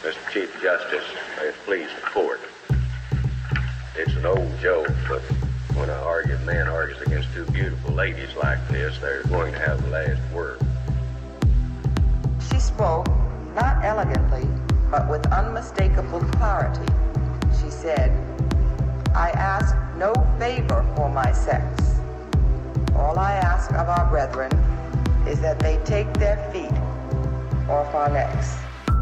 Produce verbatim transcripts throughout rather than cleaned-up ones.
Mister Chief Justice, may it please the court. It's an old joke, but when an arguing man argues against two beautiful ladies like this, they're going to have the last word. She spoke, not elegantly, but with unmistakable clarity. She said, I ask no favor for my sex. All I ask of our brethren is that they take their feet off our necks.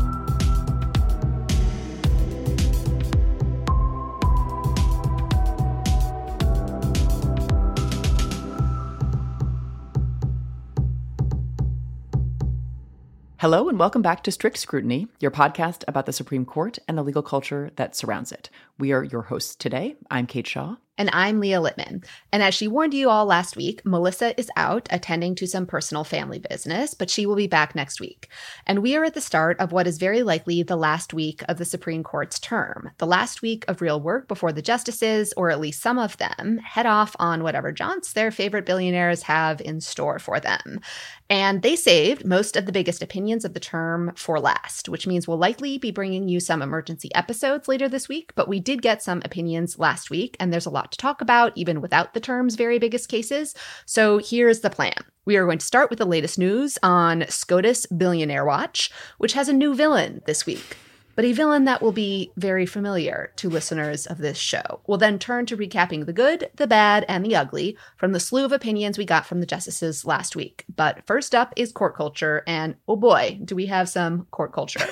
Hello and welcome back to Strict Scrutiny, your podcast about the Supreme Court and the legal culture that surrounds it. We are your hosts today. I'm Kate Shaw. And I'm Leah Littman. And as she warned you all last week, Melissa is out attending to some personal family business, but she will be back next week. And we are at the start of what is very likely the last week of the Supreme Court's term, the last week of real work before the justices, or at least some of them, head off on whatever jaunts their favorite billionaires have in store for them. And they saved most of the biggest opinions of the term for last, which means we'll likely be bringing you some emergency episodes later this week, but we did get some opinions last week, and there's a lot to talk about, even without the term's very biggest cases. So here's the plan. We are going to start with the latest news on SCOTUS Billionaire Watch, which has a new villain this week, but a villain that will be very familiar to listeners of this show. We'll then turn to recapping the good, the bad, and the ugly from the slew of opinions we got from the justices last week. But first up is court culture, and oh boy, do we have some court culture.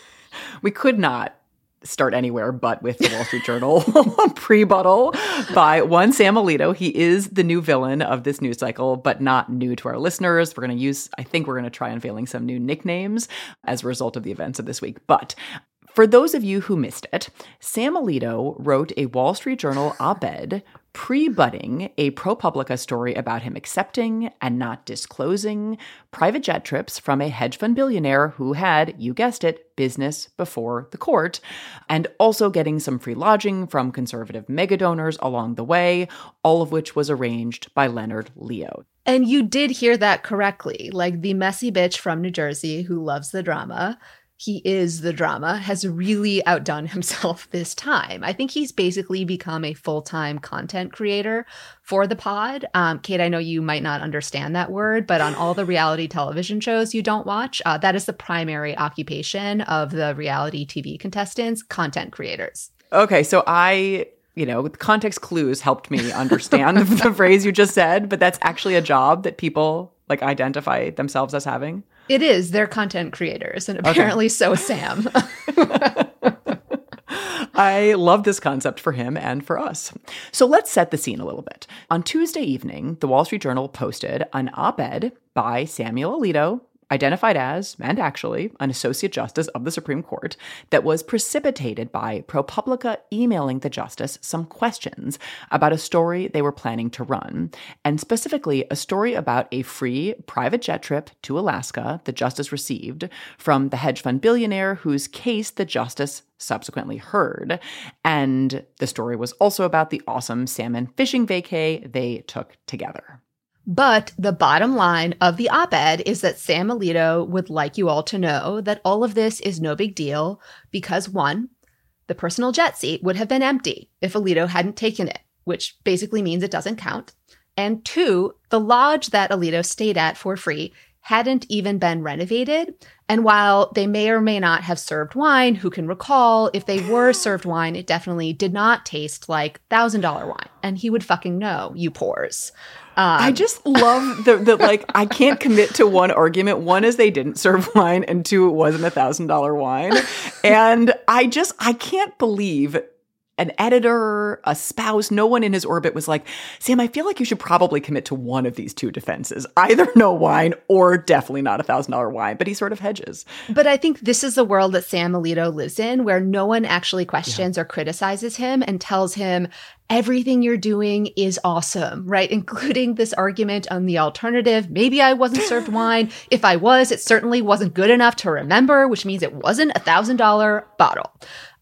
We could not start anywhere but with the Wall Street Journal pre-buttal by one Sam Alito. He is the new villain of this news cycle, but not new to our listeners. We're going to use, I think we're going to try unveiling some new nicknames as a result of the events of this week. But for those of you who missed it, Sam Alito wrote a Wall Street Journal op-ed pre-butting a ProPublica story about him accepting and not disclosing private jet trips from a hedge fund billionaire who had, you guessed it, business before the court, and also getting some free lodging from conservative mega donors along the way, all of which was arranged by Leonard Leo. And you did hear that correctly, like the messy bitch from New Jersey who loves the drama. He is the drama, has really outdone himself this time. I think he's basically become a full-time content creator for the pod. Um, Kate, I know you might not understand that word, but on all the reality television shows you don't watch, uh, that is the primary occupation of the reality T V contestants, content creators. Okay, so I... You know, context clues helped me understand the, the phrase you just said, but that's actually a job that people like identify themselves as having. It is. They're content creators, and apparently okay. So is Sam. I love this concept for him and for us. So let's set the scene a little bit. On Tuesday evening, the Wall Street Journal posted an op-ed by Samuel Alito, identified as, and actually, an Associate Justice of the Supreme Court, that was precipitated by ProPublica emailing the justice some questions about a story they were planning to run, and specifically a story about a free private jet trip to Alaska the justice received from the hedge fund billionaire whose case the justice subsequently heard. And the story was also about the awesome salmon fishing vacay they took together. But the bottom line of the op-ed is that Sam Alito would like you all to know that all of this is no big deal because, one, the personal jet seat would have been empty if Alito hadn't taken it, which basically means it doesn't count. And two, the lodge that Alito stayed at for free hadn't even been renovated. And while they may or may not have served wine, who can recall, if they were served wine, it definitely did not taste like one thousand dollars wine. And he would fucking know, you pores. Um, I just love the, the, like, I can't commit to one argument. One is they didn't serve wine, and two, it wasn't a one thousand dollars wine. And I just, I can't believe an editor, a spouse, no one in his orbit was like, Sam, I feel like you should probably commit to one of these two defenses, either no wine or definitely not a one thousand dollars wine. But he sort of hedges. But I think this is the world that Sam Alito lives in, where no one actually questions yeah. or criticizes him and tells him, everything you're doing is awesome, right? Including this argument on the alternative. Maybe I wasn't served wine. If I was, it certainly wasn't good enough to remember, which means it wasn't a one thousand dollars bottle.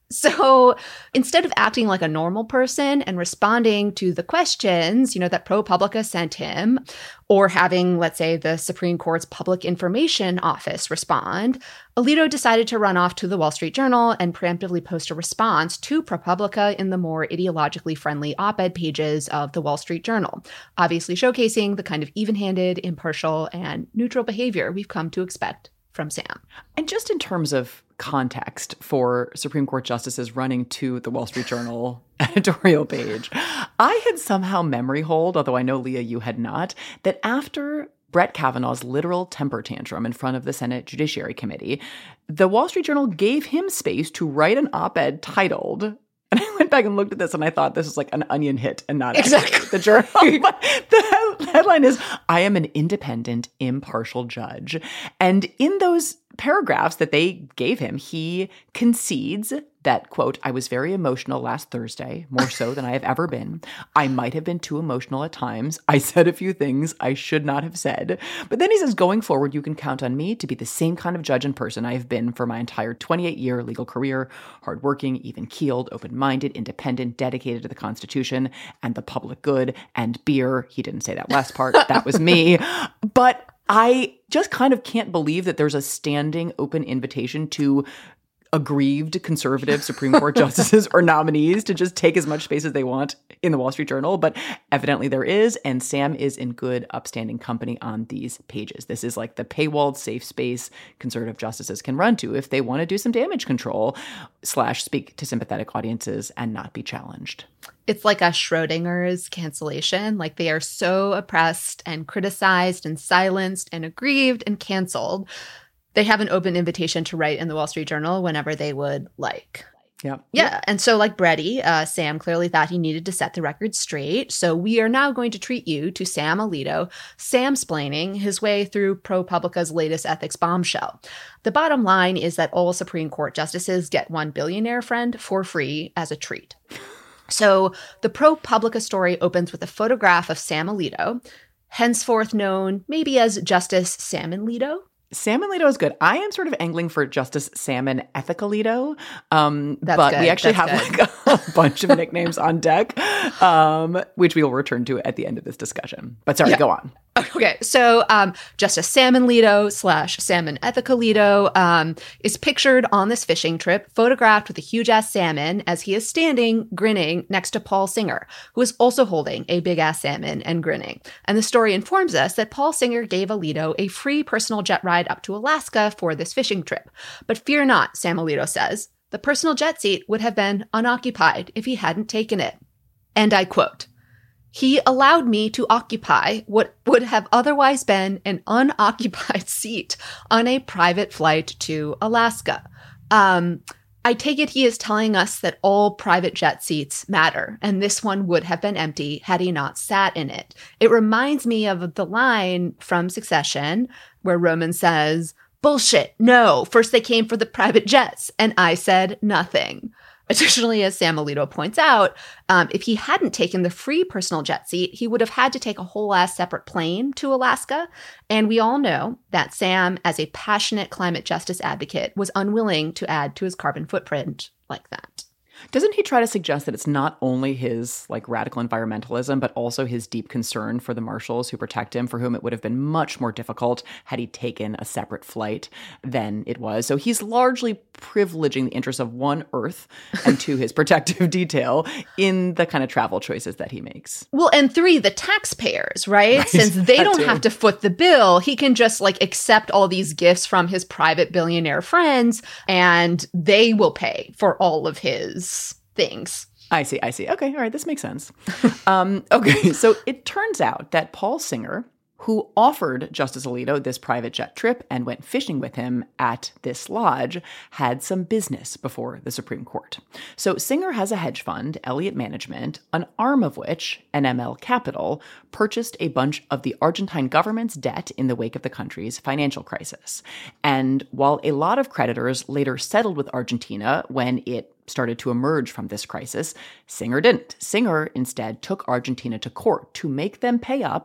So instead of acting like a normal person and responding to the questions, you know, that ProPublica sent him, or having, let's say, the Supreme Court's Public Information Office respond, Alito decided to run off to the Wall Street Journal and preemptively post a response to ProPublica in the more ideologically friendly op-ed pages of the Wall Street Journal, obviously showcasing the kind of even-handed, impartial, and neutral behavior we've come to expect from Sam. And just in terms of context for Supreme Court justices running to the Wall Street Journal editorial page, I had somehow memory hold, although I know, Leah, you had not, that after Brett Kavanaugh's literal temper tantrum in front of the Senate Judiciary Committee, the Wall Street Journal gave him space to write an op-ed titled, and I went back and looked at this and I thought this was like an Onion hit and not exactly the Journal. But the headline is, I am an independent, impartial judge. And in those paragraphs that they gave him, he concedes that, quote, I was very emotional last Thursday, more so than I have ever been. I might have been too emotional at times. I said a few things I should not have said. But then he says, going forward, you can count on me to be the same kind of judge and person I have been for my entire twenty-eight-year legal career, hardworking, even-keeled, open-minded, independent, dedicated to the Constitution and the public good, and beer. He didn't say that last part. That was me. But I just kind of can't believe that there's a standing open invitation to aggrieved conservative Supreme Court justices or nominees to just take as much space as they want in the Wall Street Journal. But evidently there is, and Sam is in good, upstanding company on these pages. This is like the paywalled safe space conservative justices can run to if they want to do some damage control slash speak to sympathetic audiences and not be challenged. It's like a Schrodinger's cancellation. Like they are so oppressed and criticized and silenced and aggrieved and canceled. They have an open invitation to write in the Wall Street Journal whenever they would like. Yeah. Yeah. And so like Bretty, uh, Sam clearly thought he needed to set the record straight. So we are now going to treat you to Sam Alito, Sam-splaining his way through ProPublica's latest ethics bombshell. The bottom line is that all Supreme Court justices get one billionaire friend for free as a treat. So the ProPublica story opens with a photograph of Sam Alito, henceforth known maybe as Justice Salmon Alito. Salmon Alito is good. I am sort of angling for Justice Salmon Ethicalito. Um, That's but good. we actually That's have good. like a bunch of nicknames on deck, um, which we will return to at the end of this discussion. But sorry, Yeah. go on. Okay, so um, Justice Salmon Alito slash Salmon Ethicalito um, is pictured on this fishing trip, photographed with a huge-ass salmon as he is standing, grinning, next to Paul Singer, who is also holding a big-ass salmon and grinning. And the story informs us that Paul Singer gave Alito a free personal jet ride up to Alaska for this fishing trip. But fear not, Sam Alito says, the personal jet seat would have been unoccupied if he hadn't taken it. And I quote, he allowed me to occupy what would have otherwise been an unoccupied seat on a private flight to Alaska. Um, I take it he is telling us that all private jet seats matter, and this one would have been empty had he not sat in it. It reminds me of the line from Succession where Roman says, bullshit, no, first they came for the private jets, and I said nothing. Additionally, as Sam Alito points out, um, if he hadn't taken the free personal jet seat, he would have had to take a whole ass separate plane to Alaska. And we all know that Sam, as a passionate climate justice advocate, was unwilling to add to his carbon footprint like that. Doesn't he try to suggest that it's not only his like radical environmentalism, but also his deep concern for the marshals who protect him, for whom it would have been much more difficult had he taken a separate flight than it was? So he's largely privileging the interests of one, Earth, and two, his protective detail in the kind of travel choices that he makes. Well, and three, the taxpayers, right? Right, Since they that don't too. have to foot the bill, he can just like accept all these gifts from his private billionaire friends and they will pay for all of his things. I see, I see. Okay, all right, this makes sense. um, okay, so it turns out that Paul Singer, who offered Justice Alito this private jet trip and went fishing with him at this lodge, had some business before the Supreme Court. So Singer has a hedge fund, Elliott Management, an arm of which, N M L Capital, purchased a bunch of the Argentine government's debt in the wake of the country's financial crisis. And while a lot of creditors later settled with Argentina when it started to emerge from this crisis, Singer didn't. Singer instead took Argentina to court to make them pay up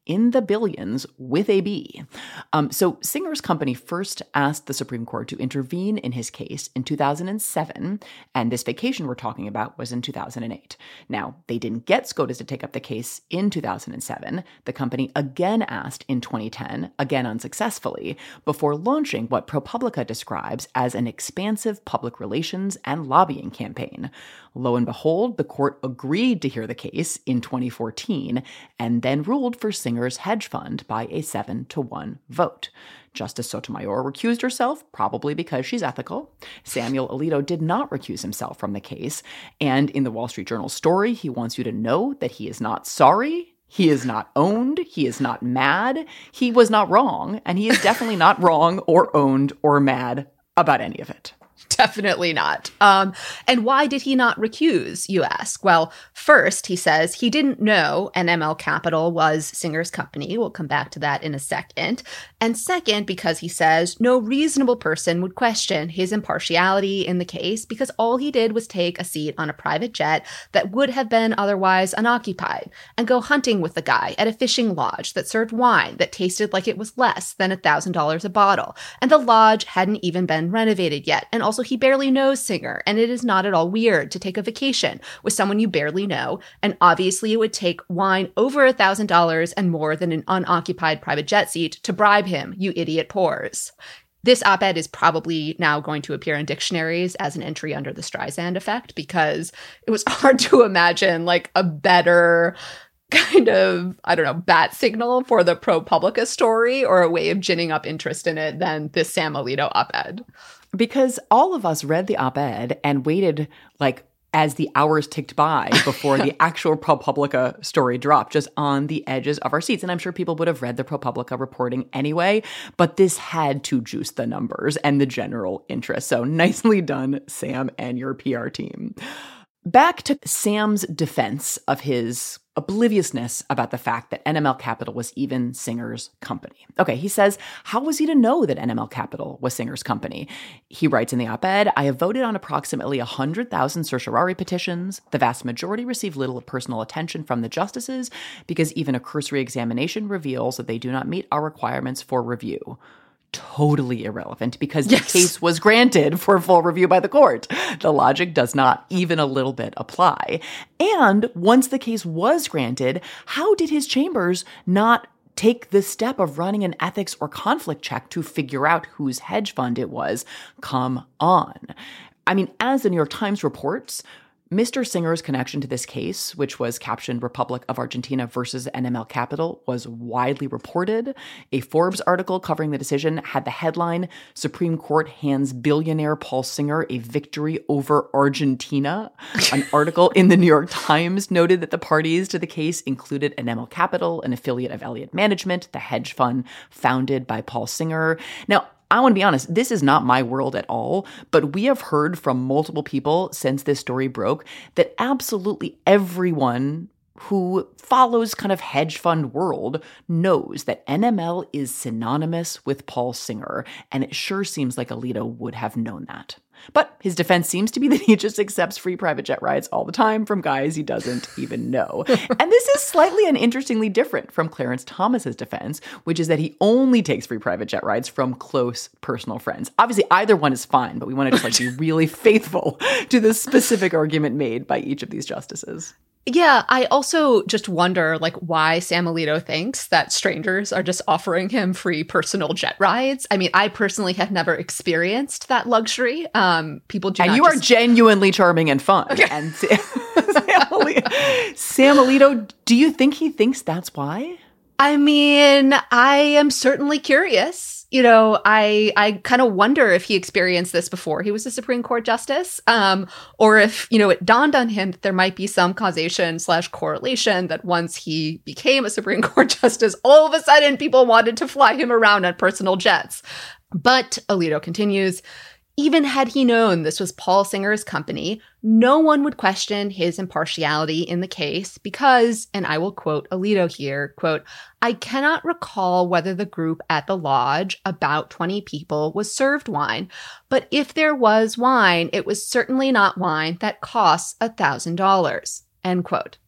in the billions with a B. Um, so Singer's company first asked the Supreme Court to intervene in his case in two thousand seven, and this vacation we're talking about was in two thousand eight. Now, they didn't get SCOTUS to take up the case in two thousand seven. The company again asked in twenty ten, again unsuccessfully, before launching what ProPublica describes as an expansive public relations and lobbying campaign. Lo and behold, the court agreed to hear the case in twenty fourteen and then ruled for Singer's hedge fund by a seven to one vote. Justice Sotomayor recused herself, probably because she's ethical. Samuel Alito did not recuse himself from the case. And in the Wall Street Journal story, he wants you to know that he is not sorry. He is not owned. He is not mad. He was not wrong. And he is definitely not wrong or owned or mad about any of it. Definitely not. Um, and why did he not recuse, you ask? Well, first, he says he didn't know N M L Capital was Singer's company. We'll come back to that in a second. And second, because he says no reasonable person would question his impartiality in the case because all he did was take a seat on a private jet that would have been otherwise unoccupied and go hunting with the guy at a fishing lodge that served wine that tasted like it was less than one thousand dollars a bottle. And the lodge hadn't even been renovated yet. And also, he barely knows Singer, and it is not at all weird to take a vacation with someone you barely know. And obviously, it would take wine over one thousand dollars and more than an unoccupied private jet seat to bribe him, you idiot pores. This op-ed is probably now going to appear in dictionaries as an entry under the Streisand effect because it was hard to imagine like a better kind of, I don't know, bat signal for the ProPublica story or a way of ginning up interest in it than this Sam Alito op-ed. Because all of us read the op-ed and waited like as the hours ticked by before the actual ProPublica story dropped, just on the edges of our seats. And I'm sure people would have read the ProPublica reporting anyway, but this had to juice the numbers and the general interest. So nicely done, Sam and your P R team. Back to Sam's defense of his obliviousness about the fact that N M L Capital was even Singer's company. Okay, he says, how was he to know that N M L Capital was Singer's company? He writes in the op-ed, I have voted on approximately one hundred thousand certiorari petitions. The vast majority receive little personal attention from the justices because even a cursory examination reveals that they do not meet our requirements for review. Totally irrelevant because yes. the case was granted for full review by the court. The logic does not even a little bit apply. And once the case was granted, how did his chambers not take the step of running an ethics or conflict check to figure out whose hedge fund it was? Come on. I mean, as the New York Times reports, Mister Singer's connection to this case, which was captioned Republic of Argentina versus N M L Capital, was widely reported. A Forbes article covering the decision had the headline, Supreme Court hands billionaire Paul Singer a victory over Argentina. An article in the New York Times noted that the parties to the case included N M L Capital, an affiliate of Elliott Management, the hedge fund founded by Paul Singer. Now, I want to be honest, this is not my world at all, but we have heard from multiple people since this story broke that absolutely everyone who follows kind of hedge fund world knows that N M L is synonymous with Paul Singer, and it sure seems like Alito would have known that. But his defense seems to be that he just accepts free private jet rides all the time from guys he doesn't even know. And this is slightly and interestingly different from Clarence Thomas's defense, which is that he only takes free private jet rides from close personal friends. Obviously, either one is fine, but we want to just like be really faithful to the specific argument made by each of these justices. Yeah, I also just wonder, like, why Sam Alito thinks that strangers are just offering him free personal jet rides. I mean, I personally have never experienced that luxury. Um, people do and not you just- are genuinely charming and fun. Okay. And Sam, Sam, Alito, Sam Alito, do you think he thinks that's why? I mean, I am certainly curious. You know, I I kind of wonder if he experienced this before he was a Supreme Court justice, um, or if, you know, it dawned on him that there might be some causation slash correlation that once he became a Supreme Court justice, all of a sudden people wanted to fly him around on personal jets. But Alito continues, even had he known this was Paul Singer's company, no one would question his impartiality in the case because, and I will quote Alito here, quote, I cannot recall whether the group at the lodge, about twenty people, was served wine, but if there was wine, it was certainly not wine that costs one thousand dollars, end quote.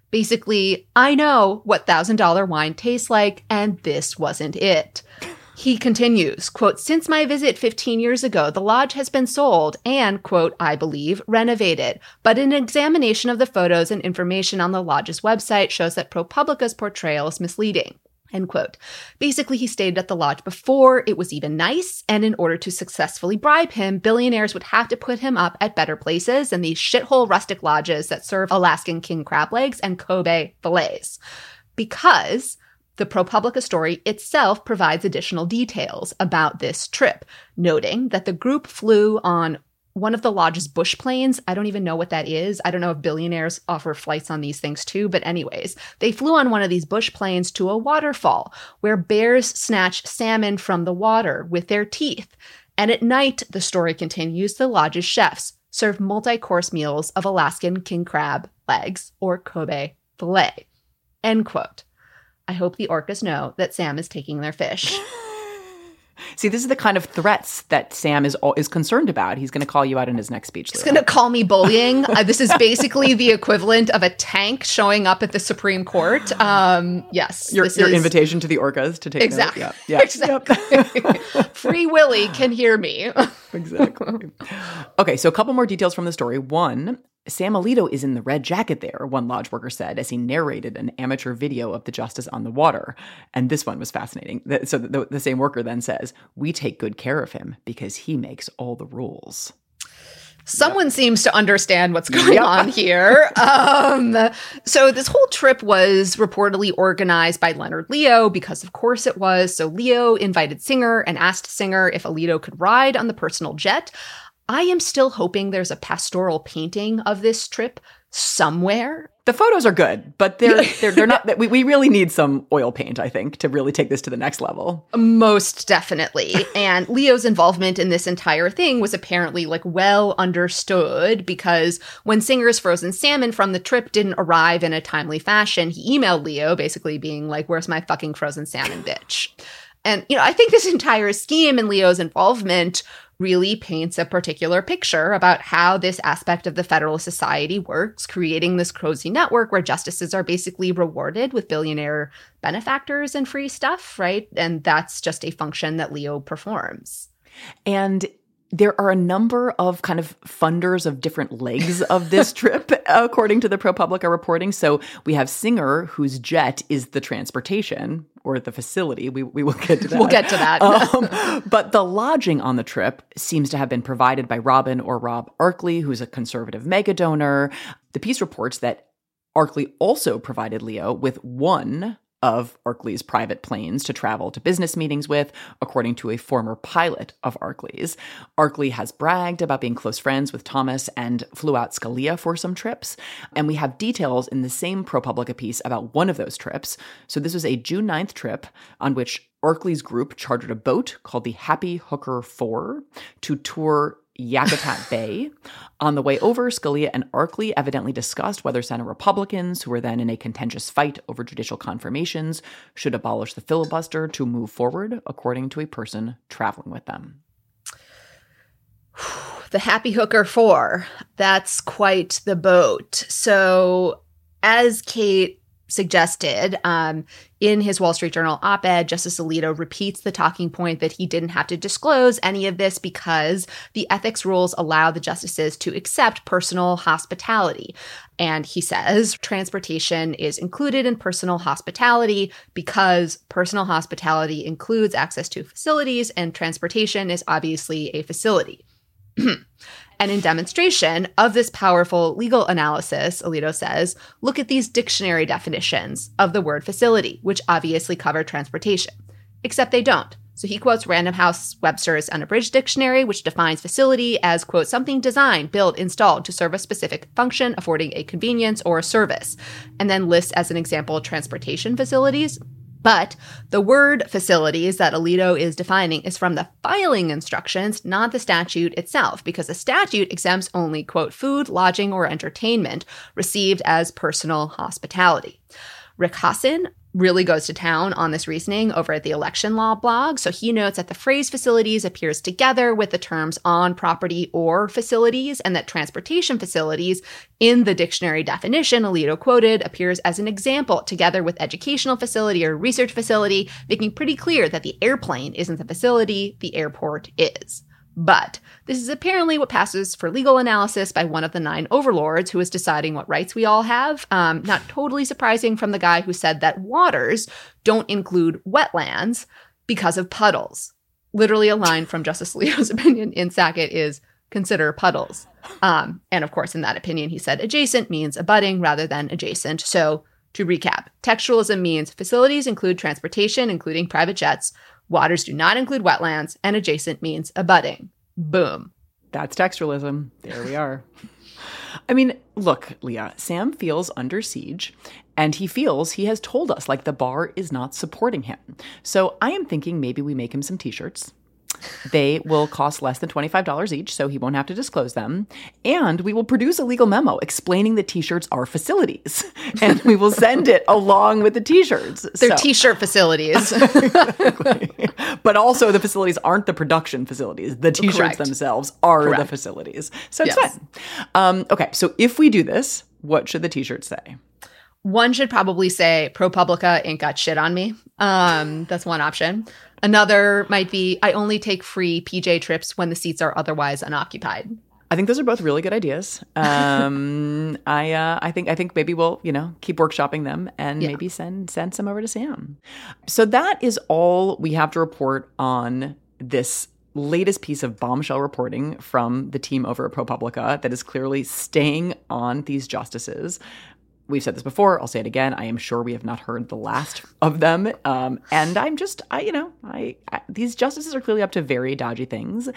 Basically, I know what one thousand dollars wine tastes like, and this wasn't it. He continues, quote, since my visit fifteen years ago, the lodge has been sold and, quote, I believe, renovated. But an examination of the photos and information on the lodge's website shows that ProPublica's portrayal is misleading. End quote. Basically, he stayed at the lodge before it was even nice, and in order to successfully bribe him, billionaires would have to put him up at better places than these shithole rustic lodges that serve Alaskan king crab legs and Kobe fillets. Because the ProPublica story itself provides additional details about this trip, noting that the group flew on one of the lodge's bush planes. I don't even know what that is. I don't know if billionaires offer flights on these things too, but anyways, they flew on one of these bush planes to a waterfall where bears snatch salmon from the water with their teeth. And at night, the story continues, the lodge's chefs serve multi-course meals of Alaskan king crab legs or Kobe fillet. End quote. I hope the orcas know that Sam is taking their fish. See, this is the kind of threats that Sam is is concerned about. He's going to call you out in his next speech. He's going to call me bullying. Uh, this is basically the equivalent of a tank showing up at the Supreme Court. Um, yes. Your, this your is... invitation to the orcas to take exactly. note. Yeah. Yeah. Exactly. Free Willy can hear me. Exactly. Okay, so a couple more details from the story. One, Sam Alito is in the red jacket there, one lodge worker said, as he narrated an amateur video of the justice on the water. And this one was fascinating. So the, the same worker then says, we take good care of him because he makes all the rules. Someone yep. seems to understand what's going yep. on here. Um, so this whole trip was reportedly organized by Leonard Leo because, of course, it was. So Leo invited Singer and asked Singer if Alito could ride on the personal jet. I am still hoping there's a pastoral painting of this trip somewhere. The photos are good, but they're they're, they're not. We, we really need some oil paint, I think, to really take this to the next level. Most definitely. And Leo's involvement in this entire thing was apparently like well understood because when Singer's frozen salmon from the trip didn't arrive in a timely fashion, he emailed Leo basically being like, where's my fucking frozen salmon, bitch? And, you know, I think this entire scheme and Leo's involvement really paints a particular picture about how this aspect of the Federalist Society works, creating this cozy network where justices are basically rewarded with billionaire benefactors and free stuff, right? And that's just a function that Leo performs. And there are a number of kind of funders of different legs of this trip, according to the ProPublica reporting. So we have Singer, whose jet is the transportation or the facility. We we will get to that. We'll get to that. um, but the lodging on the trip seems to have been provided by Robin or Rob Arkley, who's a conservative mega donor. The piece reports that Arkley also provided Leo with one of Arkley's private planes to travel to business meetings with, according to a former pilot of Arkley's. Arkley has bragged about being close friends with Thomas and flew out Scalia for some trips. And we have details in the same ProPublica piece about one of those trips. So this was a June ninth trip on which Arkley's group chartered a boat called the Happy Hooker four to tour Yakutat Bay. On the way over, Scalia and Arkley evidently discussed whether Senate Republicans, who were then in a contentious fight over judicial confirmations, should abolish the filibuster to move forward, according to a person traveling with them. The Happy Hooker four, that's quite the boat. So as Kate suggested, um, in his Wall Street Journal op-ed, Justice Alito repeats the talking point that he didn't have to disclose any of this because the ethics rules allow the justices to accept personal hospitality. And he says transportation is included in personal hospitality because personal hospitality includes access to facilities and transportation is obviously a facility. And in demonstration of this powerful legal analysis, Alito says, look at these dictionary definitions of the word facility, which obviously cover transportation, except they don't. So he quotes Random House Webster's Unabridged Dictionary, which defines facility as, quote, something designed, built, installed to serve a specific function, affording a convenience or a service, and then lists as an example transportation facilities. But the word facilities that Alito is defining is from the filing instructions, not the statute itself, because the statute exempts only, quote, food, lodging, or entertainment received as personal hospitality. Rick Hassin, really goes to town on this reasoning over at the Election Law blog. So he notes that the phrase facilities appears together with the terms on property or facilities, and that transportation facilities in the dictionary definition Alito quoted appears as an example together with educational facility or research facility, making pretty clear that the airplane isn't the facility, the airport is. But this is apparently what passes for legal analysis by one of the nine overlords who is deciding what rights we all have. Um, not totally surprising from the guy who said that waters don't include wetlands because of puddles. Literally a line from Justice Alito's opinion in Sackett is, consider puddles. Um, and of course, in that opinion, he said adjacent means abutting rather than adjacent. So to recap, textualism means facilities include transportation, including private jets. Waters do not include wetlands, and adjacent means abutting. Boom. That's textualism. There we are. I mean, look, Leah, Sam feels under siege, and he feels he has told us, like, the bar is not supporting him. So I am thinking maybe we make him some T-shirts. They will cost less than twenty-five dollars each, so he won't have to disclose them. And we will produce a legal memo explaining the T-shirts are facilities. And we will send it along with the T-shirts. They're so. T-shirt facilities. But also the facilities aren't the production facilities. The T-shirts Correct. themselves are Correct. the facilities. So it's Yes. fine. Um, okay, so if we do this, what should the T-shirts say? One should probably say, ProPublica ain't got shit on me. Um, that's one option. Another might be, I only take free P J trips when the seats are otherwise unoccupied. I think those are both really good ideas. Um, I uh, I think I think maybe we'll, you know, keep workshopping them and Yeah. maybe send send some over to Sam. So that is all we have to report on this latest piece of bombshell reporting from the team over at ProPublica that is clearly staying on these justices. We've said this before. I'll say it again. I am sure we have not heard the last of them. Um, and I'm just, I, you know, I, I these justices are clearly up to very dodgy things,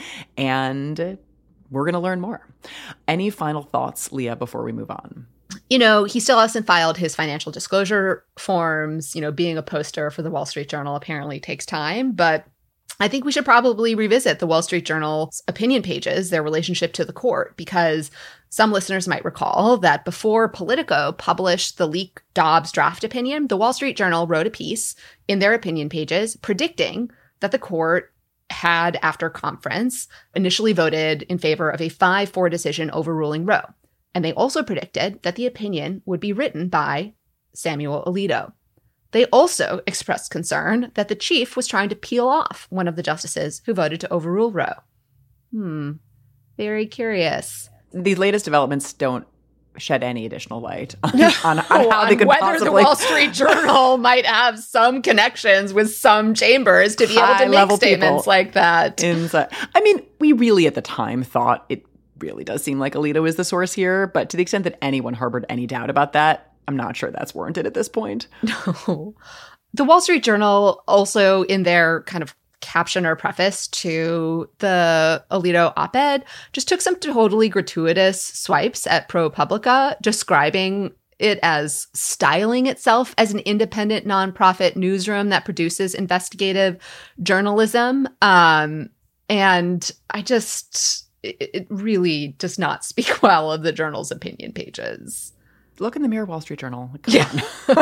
and we're going to learn more. Any final thoughts, Leah, before we move on? You know, he still hasn't filed his financial disclosure forms. You know, being a poster for the Wall Street Journal apparently takes time, but I think we should probably revisit the Wall Street Journal's opinion pages, their relationship to the court, because some listeners might recall that before Politico published the leaked Dobbs draft opinion, the Wall Street Journal wrote a piece in their opinion pages predicting that the court had, after conference, initially voted in favor of a five four decision overruling Roe. And they also predicted that the opinion would be written by Samuel Alito. They also expressed concern that the chief was trying to peel off one of the justices who voted to overrule Roe. Hmm. Very curious. These latest developments don't shed any additional light on, on, on how on they could whether possibly... the Wall Street Journal might have some connections with some chambers to be able to make High-level statements people like that. Inside. I mean, we really at the time thought it really does seem like Alito is the source here, but to the extent that anyone harbored any doubt about that, I'm not sure that's warranted at this point. No. The Wall Street Journal also, in their kind of caption or preface to the Alito op-ed, just took some totally gratuitous swipes at ProPublica, describing it as styling itself as an independent nonprofit newsroom that produces investigative journalism. Um, and I just, it, it really does not speak well of the Journal's opinion pages. Look in the mirror, Wall Street Journal. Come Yeah.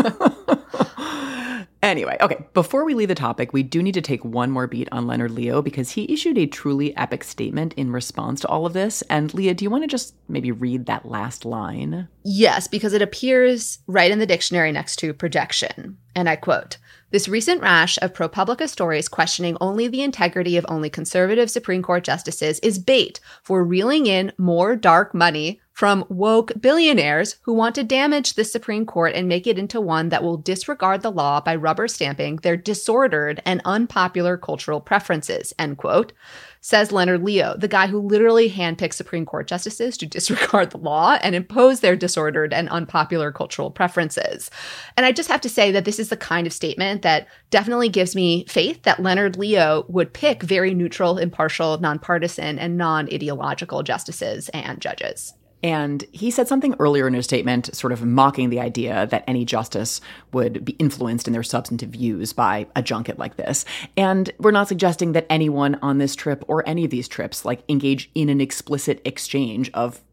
on. Anyway, okay, before we leave the topic, we do need to take one more beat on Leonard Leo because he issued a truly epic statement in response to all of this. And Leah, do you want to just maybe read that last line? Yes, because it appears right in the dictionary next to projection. And I quote, "This recent rash of ProPublica stories questioning only the integrity of only conservative Supreme Court justices is bait for reeling in more dark money from woke billionaires who want to damage the Supreme Court and make it into one that will disregard the law by rubber stamping their disordered and unpopular cultural preferences," end quote. Says Leonard Leo, the guy who literally handpicks Supreme Court justices to disregard the law and impose their disordered and unpopular cultural preferences. And I just have to say that this is the kind of statement that definitely gives me faith that Leonard Leo would pick very neutral, impartial, nonpartisan, and non-ideological justices and judges. And he said something earlier in his statement, sort of mocking the idea that any justice would be influenced in their substantive views by a junket like this. And we're not suggesting that anyone on this trip or any of these trips like engage in an explicit exchange of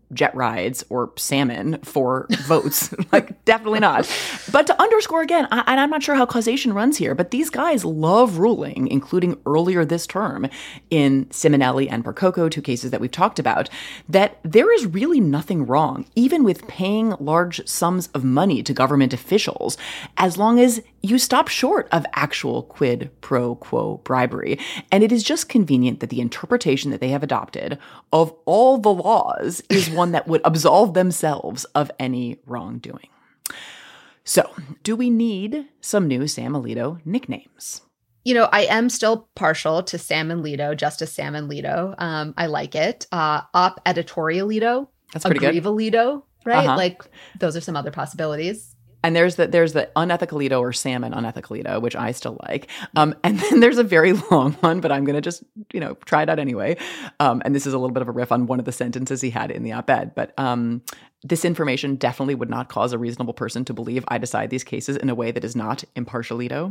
jet rides or salmon for votes. Like, definitely not. But to underscore again, I, and I'm not sure how causation runs here, but these guys love ruling, including earlier this term in Simonelli and Percoco, two cases that we've talked about, that there is really nothing wrong, even with paying large sums of money to government officials, as long as you stop short of actual quid pro quo bribery. And it is just convenient that the interpretation that they have adopted of all the laws is one that would absolve themselves of any wrongdoing. So, do we need some new Sam Alito nicknames? You know, I am still partial to Sam Alito, Justice Sam Alito. Um, I like it. Uh, Op Editorialito. That's pretty good. Agrievalito, right? Uh-huh. Like, those are some other possibilities. And there's the there's the unethicalito or salmon unethicalito, which I still like. Um, and then there's a very long one, but I'm going to just, you know, try it out anyway. Um, and this is a little bit of a riff on one of the sentences he had in the op-ed. But um, this information definitely would not cause a reasonable person to believe I decide these cases in a way that is not impartialito.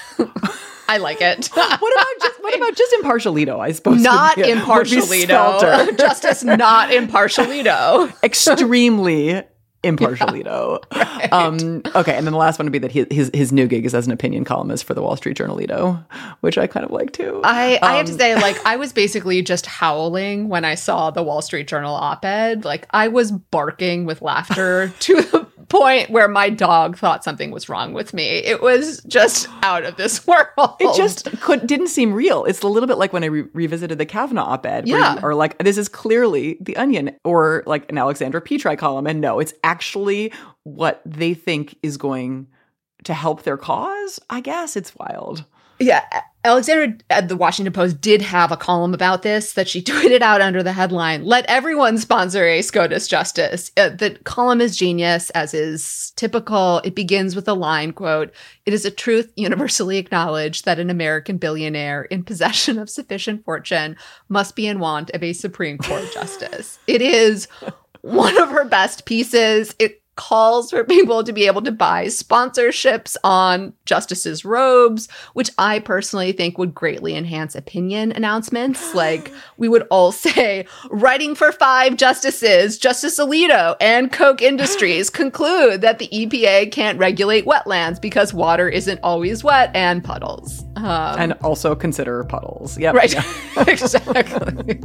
I like it. what about just what about just impartialito? I suppose not would be, impartialito. Would be Justice not impartialito. Extremely impartialito. Yeah, right. um, okay, and then the last one would be that his, his his new gig is as an opinion columnist for the Wall Street Journalito, which I kind of like too. I, I um, have to say, like, I was basically just howling when I saw the Wall Street Journal op-ed. Like, I was barking with laughter to the point where my dog thought something was wrong with me. It was just out of this world. It just could, didn't seem real. It's a little bit like when I re- revisited the Kavanaugh op-ed, where yeah. you are like, this is clearly The Onion or like an Alexandra Petri column. And no, it's actually what they think is going to help their cause. I guess it's wild. Yeah. Alexandra at the Washington Post did have a column about this that she tweeted out under the headline, "Let everyone sponsor a SCOTUS justice." Uh, the column is genius, as is typical. It begins with a line, quote, "It is a truth universally acknowledged that an American billionaire in possession of sufficient fortune must be in want of a Supreme Court justice." It is one of her best pieces. It calls for people to be able to buy sponsorships on justices' robes, which I personally think would greatly enhance opinion announcements. Like, we would all say, "Writing for five justices, Justice Alito and Koch Industries conclude that the E P A can't regulate wetlands because water isn't always wet and puddles." Um, and also consider puddles. Yep. Right. Yeah. Exactly.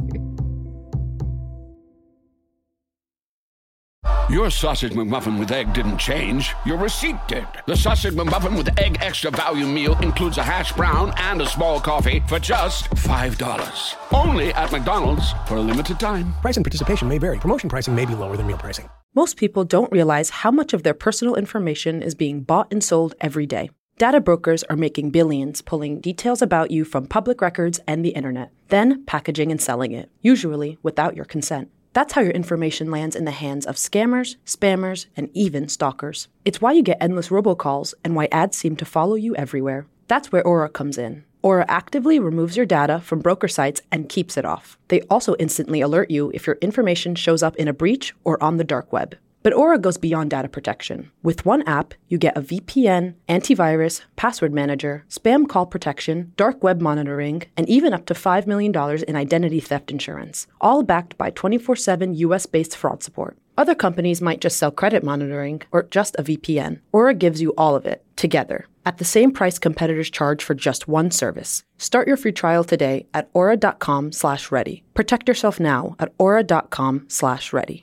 Your sausage McMuffin with egg didn't change. Your receipt did. The sausage McMuffin with egg extra value meal includes a hash brown and a small coffee for just five dollars. Only at McDonald's for a limited time. Price and participation may vary. Promotion pricing may be lower than real pricing. Most people don't realize how much of their personal information is being bought and sold every day. Data brokers are making billions pulling details about you from public records and the internet, then packaging and selling it, usually without your consent. That's how your information lands in the hands of scammers, spammers, and even stalkers. It's why you get endless robocalls and why ads seem to follow you everywhere. That's where Aura comes in. Aura actively removes your data from broker sites and keeps it off. They also instantly alert you if your information shows up in a breach or on the dark web. But Aura goes beyond data protection. With one app, you get a V P N, antivirus, password manager, spam call protection, dark web monitoring, and even up to five million dollars in identity theft insurance, all backed by twenty-four seven U S-based fraud support. Other companies might just sell credit monitoring or just a V P N. Aura gives you all of it, together, at the same price competitors charge for just one service. Start your free trial today at aura.com slash ready. Protect yourself now at aura.com slash ready.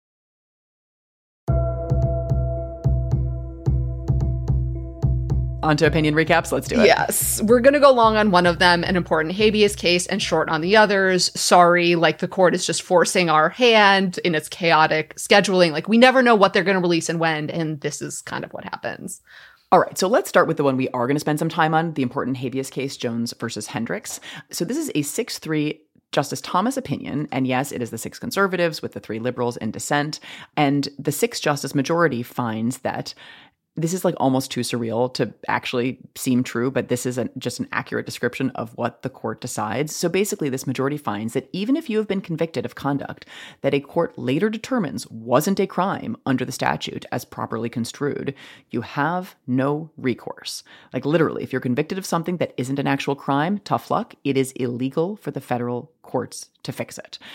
On to opinion recaps. Let's do it. Yes. We're going to go long on one of them, an important habeas case, and short on the others. Sorry, like the court is just forcing our hand in its chaotic scheduling. Like, we never know what they're going to release and when, and this is kind of what happens. All right, so let's start with the one we are going to spend some time on, the important habeas case, Jones versus Hendricks. So this is a six three Justice Thomas opinion, and yes, it is the six conservatives with the three liberals in dissent, and the six justice majority finds that this is like almost too surreal to actually seem true, but this is a, just an accurate description of what the court decides. So basically, this majority finds that even if you have been convicted of conduct that a court later determines wasn't a crime under the statute as properly construed, you have no recourse. Like literally, if you're convicted of something that isn't an actual crime, tough luck. It is illegal for the federal courts to fix it.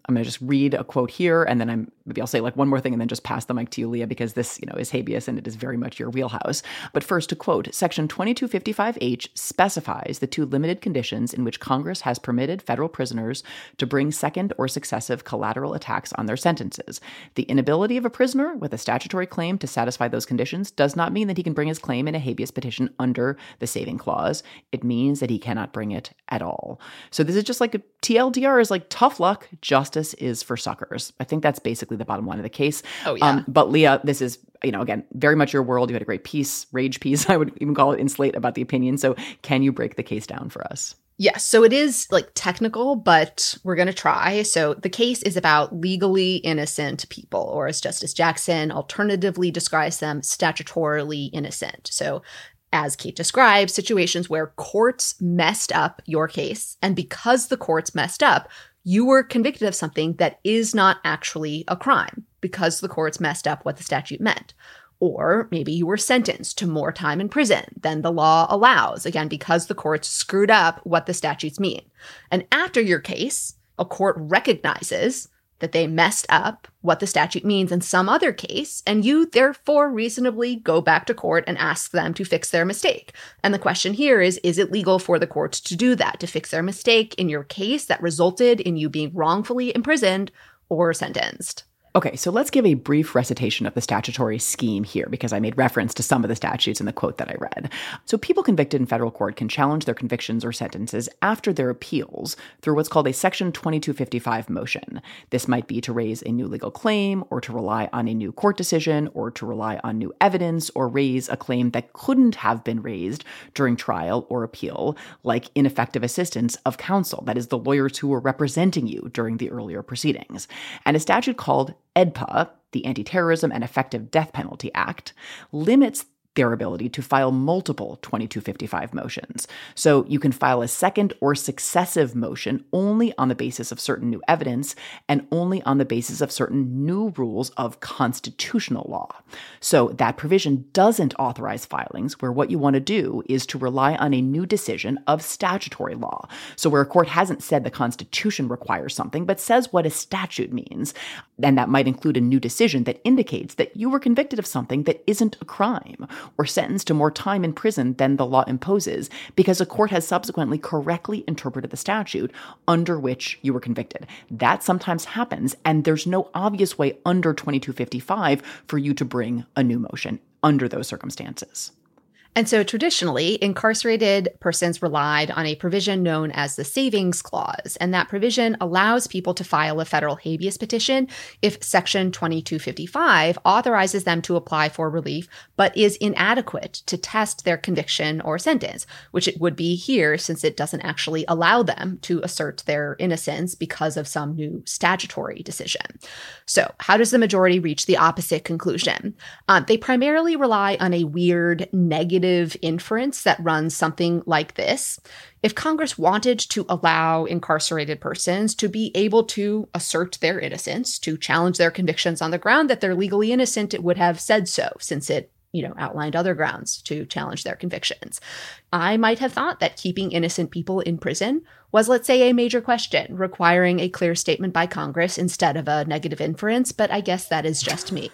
I'm going to just read a quote here, and then I'm maybe I'll say like one more thing and then just pass the mic to you, Leah, because this, you know, is habeas and it is very much your wheelhouse. But first, to quote, Section twenty-two fifty-five H specifies the two limited conditions in which Congress has permitted federal prisoners to bring second or successive collateral attacks on their sentences. The inability of a prisoner with a statutory claim to satisfy those conditions does not mean that he can bring his claim in a habeas petition under the saving clause. It means that he cannot bring it at all. So this is just like a T L D R is like tough luck. Justice is for suckers. I think that's basically the bottom line of the case. Oh, yeah. Um, but Leah, this is, you know, again, very much your world. You had a great piece, rage piece, I would even call it, in Slate about the opinion. So can you break the case down for us? Yes. So it is like technical, but we're going to try. So the case is about legally innocent people, or as Justice Jackson alternatively describes them, statutorily innocent. So as Kate described, situations where courts messed up your case, and because the courts messed up, you were convicted of something that is not actually a crime because the courts messed up what the statute meant. Or maybe you were sentenced to more time in prison than the law allows, again, because the courts screwed up what the statutes mean. And after your case, a court recognizes that they messed up what the statute means in some other case, and you therefore reasonably go back to court and ask them to fix their mistake. And the question here is, is it legal for the courts to do that, to fix their mistake in your case that resulted in you being wrongfully imprisoned or sentenced? Okay, so let's give a brief recitation of the statutory scheme here, because I made reference to some of the statutes in the quote that I read. So people convicted in federal court can challenge their convictions or sentences after their appeals through what's called a Section twenty-two fifty-five motion. This might be to raise a new legal claim, or to rely on a new court decision, or to rely on new evidence, or raise a claim that couldn't have been raised during trial or appeal, like ineffective assistance of counsel, that is, the lawyers who were representing you during the earlier proceedings. And a statute called E D P A, the Anti-Terrorism and Effective Death Penalty Act, limits their ability to file multiple twenty-two fifty-five motions. So you can file a second or successive motion only on the basis of certain new evidence and only on the basis of certain new rules of constitutional law. So that provision doesn't authorize filings where what you want to do is to rely on a new decision of statutory law. So where a court hasn't said the Constitution requires something, but says what a statute means. And that might include a new decision that indicates that you were convicted of something that isn't a crime, or sentenced to more time in prison than the law imposes, because a court has subsequently correctly interpreted the statute under which you were convicted. That sometimes happens, and there's no obvious way under twenty-two fifty-five for you to bring a new motion under those circumstances. And so traditionally, incarcerated persons relied on a provision known as the Savings Clause, and that provision allows people to file a federal habeas petition if Section twenty-two fifty-five authorizes them to apply for relief, but is inadequate to test their conviction or sentence, which it would be here since it doesn't actually allow them to assert their innocence because of some new statutory decision. So how does the majority reach the opposite conclusion? Um, they primarily rely on a weird negative inference that runs something like this. If Congress wanted to allow incarcerated persons to be able to assert their innocence, to challenge their convictions on the ground that they're legally innocent, it would have said so, since it, you know, outlined other grounds to challenge their convictions. I might have thought that keeping innocent people in prison was, let's say, a major question, requiring a clear statement by Congress instead of a negative inference, but I guess that is just me.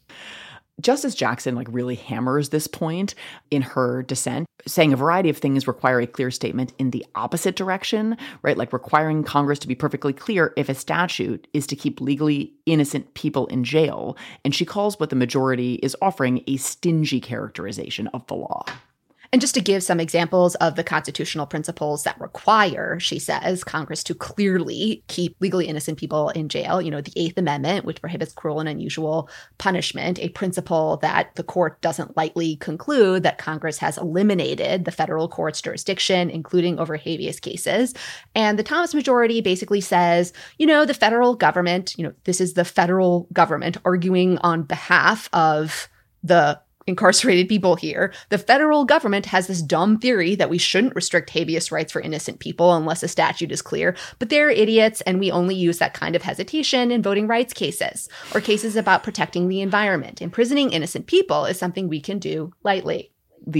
Justice Jackson like really hammers this point in her dissent, saying a variety of things require a clear statement in the opposite direction, right? Like requiring Congress to be perfectly clear if a statute is to keep legally innocent people in jail. And she calls what the majority is offering a stingy characterization of the law. And just to give some examples of the constitutional principles that require, she says, Congress to clearly keep legally innocent people in jail, you know, the Eighth Amendment, which prohibits cruel and unusual punishment, a principle that the court doesn't lightly conclude, that Congress has eliminated the federal court's jurisdiction, including over habeas cases. And the Thomas majority basically says, you know, the federal government, you know, this is the federal government arguing on behalf of the incarcerated people here. The federal government has this dumb theory that we shouldn't restrict habeas rights for innocent people unless a statute is clear, but they're idiots and we only use that kind of hesitation in voting rights cases or cases about protecting the environment. Imprisoning innocent people is something we can do lightly. The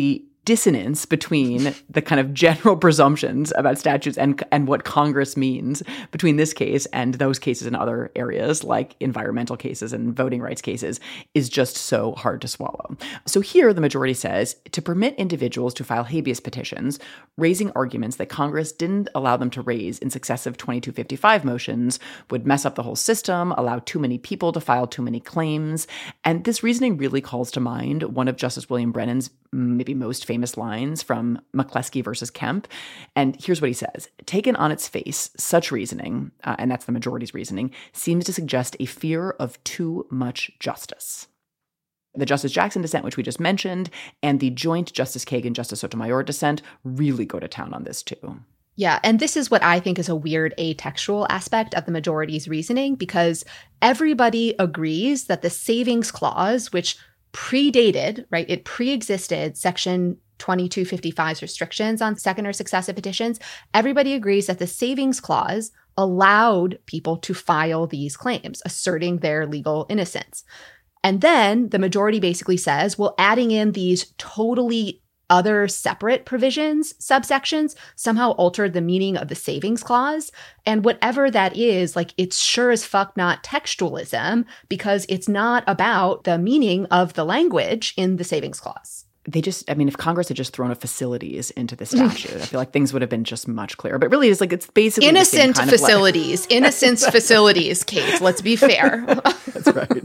dissonance between the kind of general presumptions about statutes and and what Congress means between this case and those cases in other areas like environmental cases and voting rights cases is just so hard to swallow. So here the majority says to permit individuals to file habeas petitions, raising arguments that Congress didn't allow them to raise in successive twenty-two fifty-five motions would mess up the whole system, allow too many people to file too many claims. And this reasoning really calls to mind one of Justice William Brennan's maybe most famous lines from McCleskey versus Kemp. And here's what he says. Taken on its face, such reasoning, uh, and that's the majority's reasoning, seems to suggest a fear of too much justice. The Justice Jackson dissent, which we just mentioned, and the joint Justice Kagan, Justice Sotomayor dissent really go to town on this too. Yeah, and this is what I think is a weird atextual aspect of the majority's reasoning, because everybody agrees that the savings clause, which predated, right, it pre-existed Section twenty-two fifty-five's restrictions on second or successive petitions, everybody agrees that the savings clause allowed people to file these claims, asserting their legal innocence. And then the majority basically says, well, adding in these totally other separate provisions, subsections, somehow altered the meaning of the savings clause. And whatever that is, like, it's sure as fuck not textualism, because it's not about the meaning of the language in the savings clause. They just, I mean, if Congress had just thrown a facilities into the statute, I feel like things would have been just much clearer. But really, it's like, it's basically innocent the same kind facilities, of innocence facilities, Kate, let's be fair. That's right.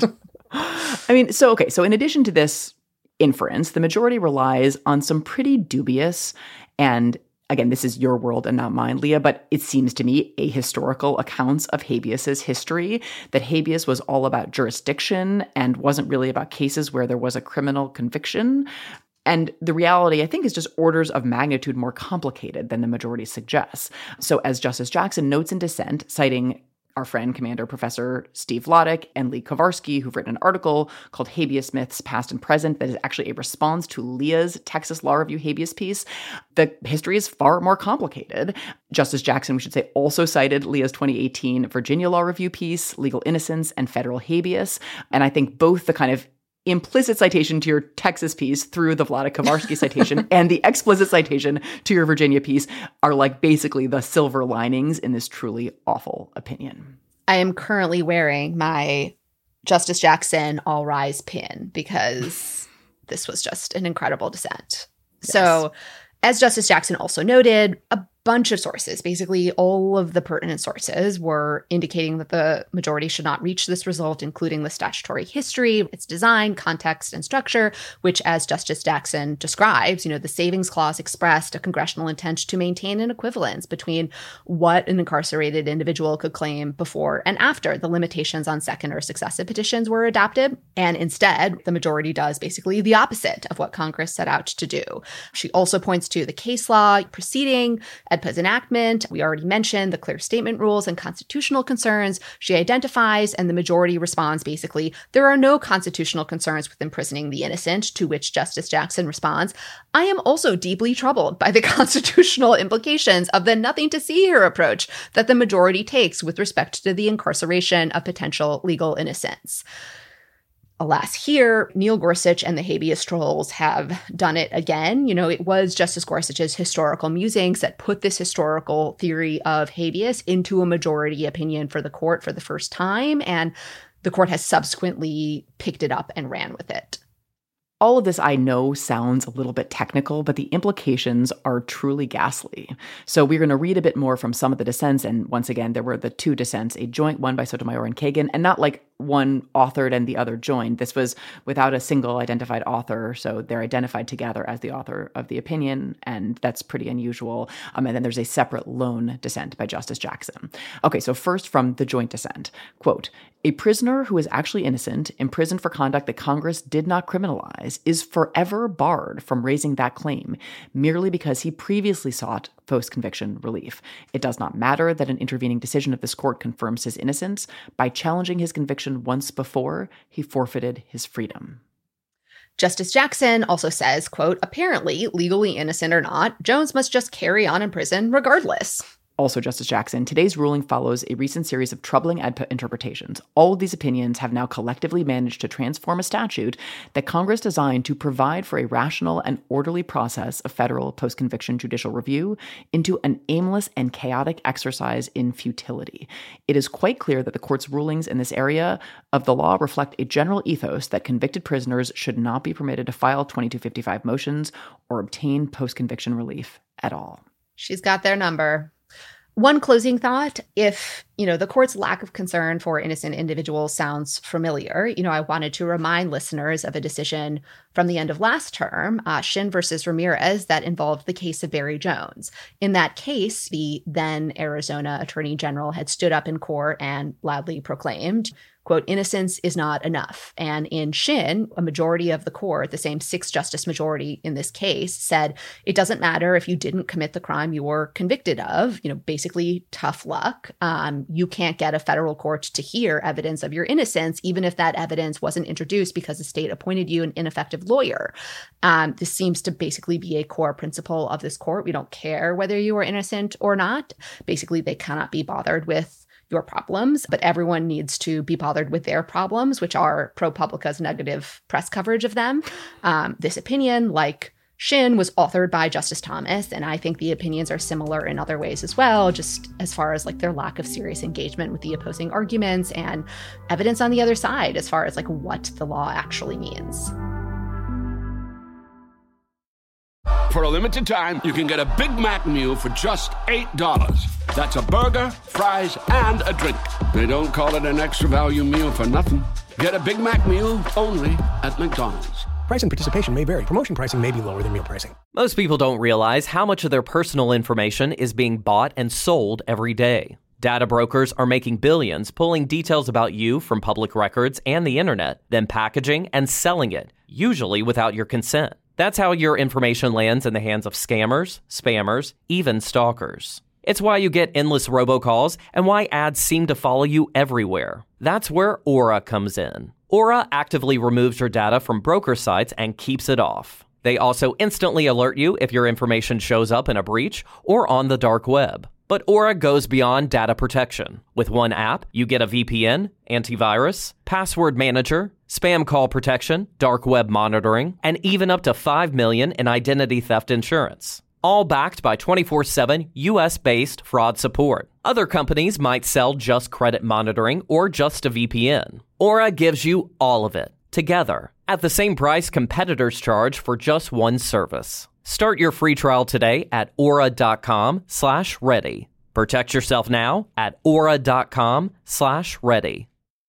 I mean, so, okay, so in addition to this inference, the majority relies on some pretty dubious and, again, this is your world and not mine, Leah, but it seems to me ahistorical accounts of habeas's history, that habeas was all about jurisdiction and wasn't really about cases where there was a criminal conviction. And the reality, I think, is just orders of magnitude more complicated than the majority suggests. So as Justice Jackson notes in dissent, citing our friend, Commander Professor Steve Loddick and Lee Kowarski, who've written an article called Habeas Myths, Past and Present, that is actually a response to Leah's Texas Law Review habeas piece. The history is far more complicated. Justice Jackson, we should say, also cited Leah's twenty eighteen Virginia Law Review piece, Legal Innocence and Federal Habeas. And I think both the kind of implicit citation to your Texas piece through the Vladek-Kowarski citation and the explicit citation to your Virginia piece are like basically the silver linings in this truly awful opinion. I am currently wearing my Justice Jackson All Rise pin because this was just an incredible dissent. Yes. So as Justice Jackson also noted, a bunch of sources, basically all of the pertinent sources, were indicating that the majority should not reach this result, including the statutory history, its design, context, and structure, which, as Justice Jackson describes, you know, the savings clause expressed a congressional intent to maintain an equivalence between what an incarcerated individual could claim before and after the limitations on second or successive petitions were adopted. And instead, the majority does basically the opposite of what Congress set out to do. She also points to the case law preceding EDPA's enactment. We already mentioned the clear statement rules and constitutional concerns. She identifies, and the majority responds basically, there are no constitutional concerns with imprisoning the innocent, to which Justice Jackson responds, I am also deeply troubled by the constitutional implications of the nothing to see here approach that the majority takes with respect to the incarceration of potential legal innocents. Alas, here, Neil Gorsuch and the habeas trolls have done it again. You know, it was Justice Gorsuch's historical musings that put this historical theory of habeas into a majority opinion for the court for the first time, and the court has subsequently picked it up and ran with it. All of this, I know, sounds a little bit technical, but the implications are truly ghastly. So we're going to read a bit more from some of the dissents. And once again, there were the two dissents, a joint one by Sotomayor and Kagan, and not like one authored and the other joined. This was without a single identified author. So they're identified together as the author of the opinion, and that's pretty unusual. Um, and then there's a separate lone dissent by Justice Jackson. Okay, so first from the joint dissent, quote, a prisoner who is actually innocent, imprisoned for conduct that Congress did not criminalize, is forever barred from raising that claim merely because he previously sought post-conviction relief. It does not matter that an intervening decision of this court confirms his innocence. By challenging his conviction once before, he forfeited his freedom. Justice Jackson also says, quote, apparently, legally innocent or not, Jones must just carry on in prison regardless. Also, Justice Jackson, today's ruling follows a recent series of troubling A D P A interpretations. All of these opinions have now collectively managed to transform a statute that Congress designed to provide for a rational and orderly process of federal post-conviction judicial review into an aimless and chaotic exercise in futility. It is quite clear that the court's rulings in this area of the law reflect a general ethos that convicted prisoners should not be permitted to file twenty-two fifty-five motions or obtain post-conviction relief at all. She's got their number. One closing thought, if, you know, the court's lack of concern for innocent individuals sounds familiar, you know, I wanted to remind listeners of a decision from the end of last term, uh, Shin versus Ramirez, that involved the case of Barry Jones. In that case, the then Arizona Attorney General had stood up in court and loudly proclaimed, quote, innocence is not enough. And in Shin, a majority of the court, the same six justice majority in this case, said it doesn't matter if you didn't commit the crime you were convicted of, you know, basically tough luck. Um, you can't get a federal court to hear evidence of your innocence, even if that evidence wasn't introduced because the state appointed you an ineffective lawyer. Um, this seems to basically be a core principle of this court. We don't care whether you are innocent or not. Basically, they cannot be bothered with your problems, but everyone needs to be bothered with their problems, which are ProPublica's negative press coverage of them. Um, this opinion, like Shin, was authored by Justice Thomas, and I think the opinions are similar in other ways as well, just as far as like their lack of serious engagement with the opposing arguments and evidence on the other side as far as like what the law actually means. For a limited time, you can get a Big Mac meal for just eight dollars. That's a burger, fries, and a drink. They don't call it an extra value meal for nothing. Get a Big Mac meal only at McDonald's. Price and participation may vary. Promotion pricing may be lower than meal pricing. Most people don't realize how much of their personal information is being bought and sold every day. Data brokers are making billions pulling details about you from public records and the internet, then packaging and selling it, usually without your consent. That's how your information lands in the hands of scammers, spammers, even stalkers. It's why you get endless robocalls and why ads seem to follow you everywhere. That's where Aura comes in. Aura actively removes your data from broker sites and keeps it off. They also instantly alert you if your information shows up in a breach or on the dark web. But Aura goes beyond data protection. With one app, you get a V P N, antivirus, password manager, spam call protection, dark web monitoring, and even up to five million dollars in identity theft insurance. All backed by twenty-four seven U S-based fraud support. Other companies might sell just credit monitoring or just a V P N. Aura gives you all of it, together, at the same price competitors charge for just one service. Start your free trial today at aura.com slash ready. Protect yourself now at aura.com slash ready.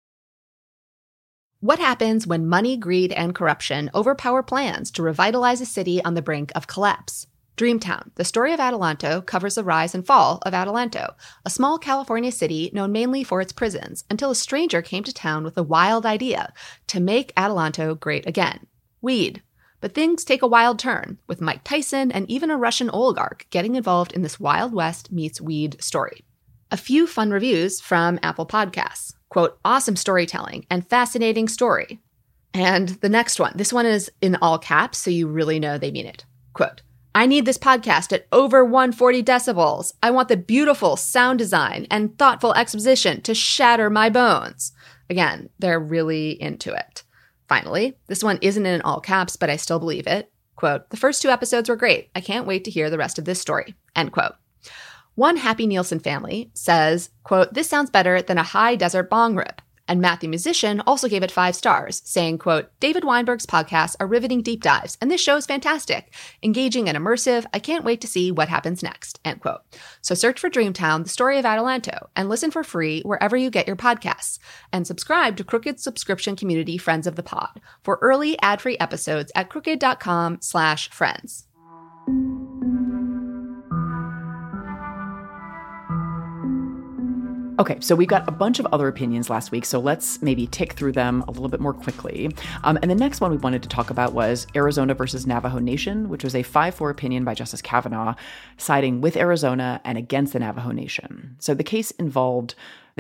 What happens when money, greed, and corruption overpower plans to revitalize a city on the brink of collapse? Dreamtown, the story of Adelanto, covers the rise and fall of Adelanto, a small California city known mainly for its prisons, until a stranger came to town with a wild idea to make Adelanto great again. Weed. But things take a wild turn, with Mike Tyson and even a Russian oligarch getting involved in this Wild West meets weed story. A few fun reviews from Apple Podcasts. Quote, awesome storytelling and fascinating story. And the next one, this one is in all caps, so you really know they mean it. Quote, I need this podcast at over one hundred forty decibels. I want the beautiful sound design and thoughtful exposition to shatter my bones. Again, they're really into it. Finally, this one isn't in all caps, but I still believe it. Quote, the first two episodes were great. I can't wait to hear the rest of this story. End quote. One Happy Nielsen family says, quote, this sounds better than a high desert bong rip. And Matthew Musician also gave it five stars, saying, quote, David Weinberg's podcasts are riveting deep dives, and this show is fantastic. Engaging and immersive. I can't wait to see what happens next, end quote. So search for Dreamtown, the story of Adelanto, and listen for free wherever you get your podcasts. And subscribe to Crooked's subscription community, Friends of the Pod, for early ad-free episodes at crooked.com slash friends. Okay, so we got a bunch of other opinions last week, so let's maybe tick through them a little bit more quickly. Um, and the next one we wanted to talk about was Arizona versus Navajo Nation, which was a five four opinion by Justice Kavanaugh, siding with Arizona and against the Navajo Nation. So the case involved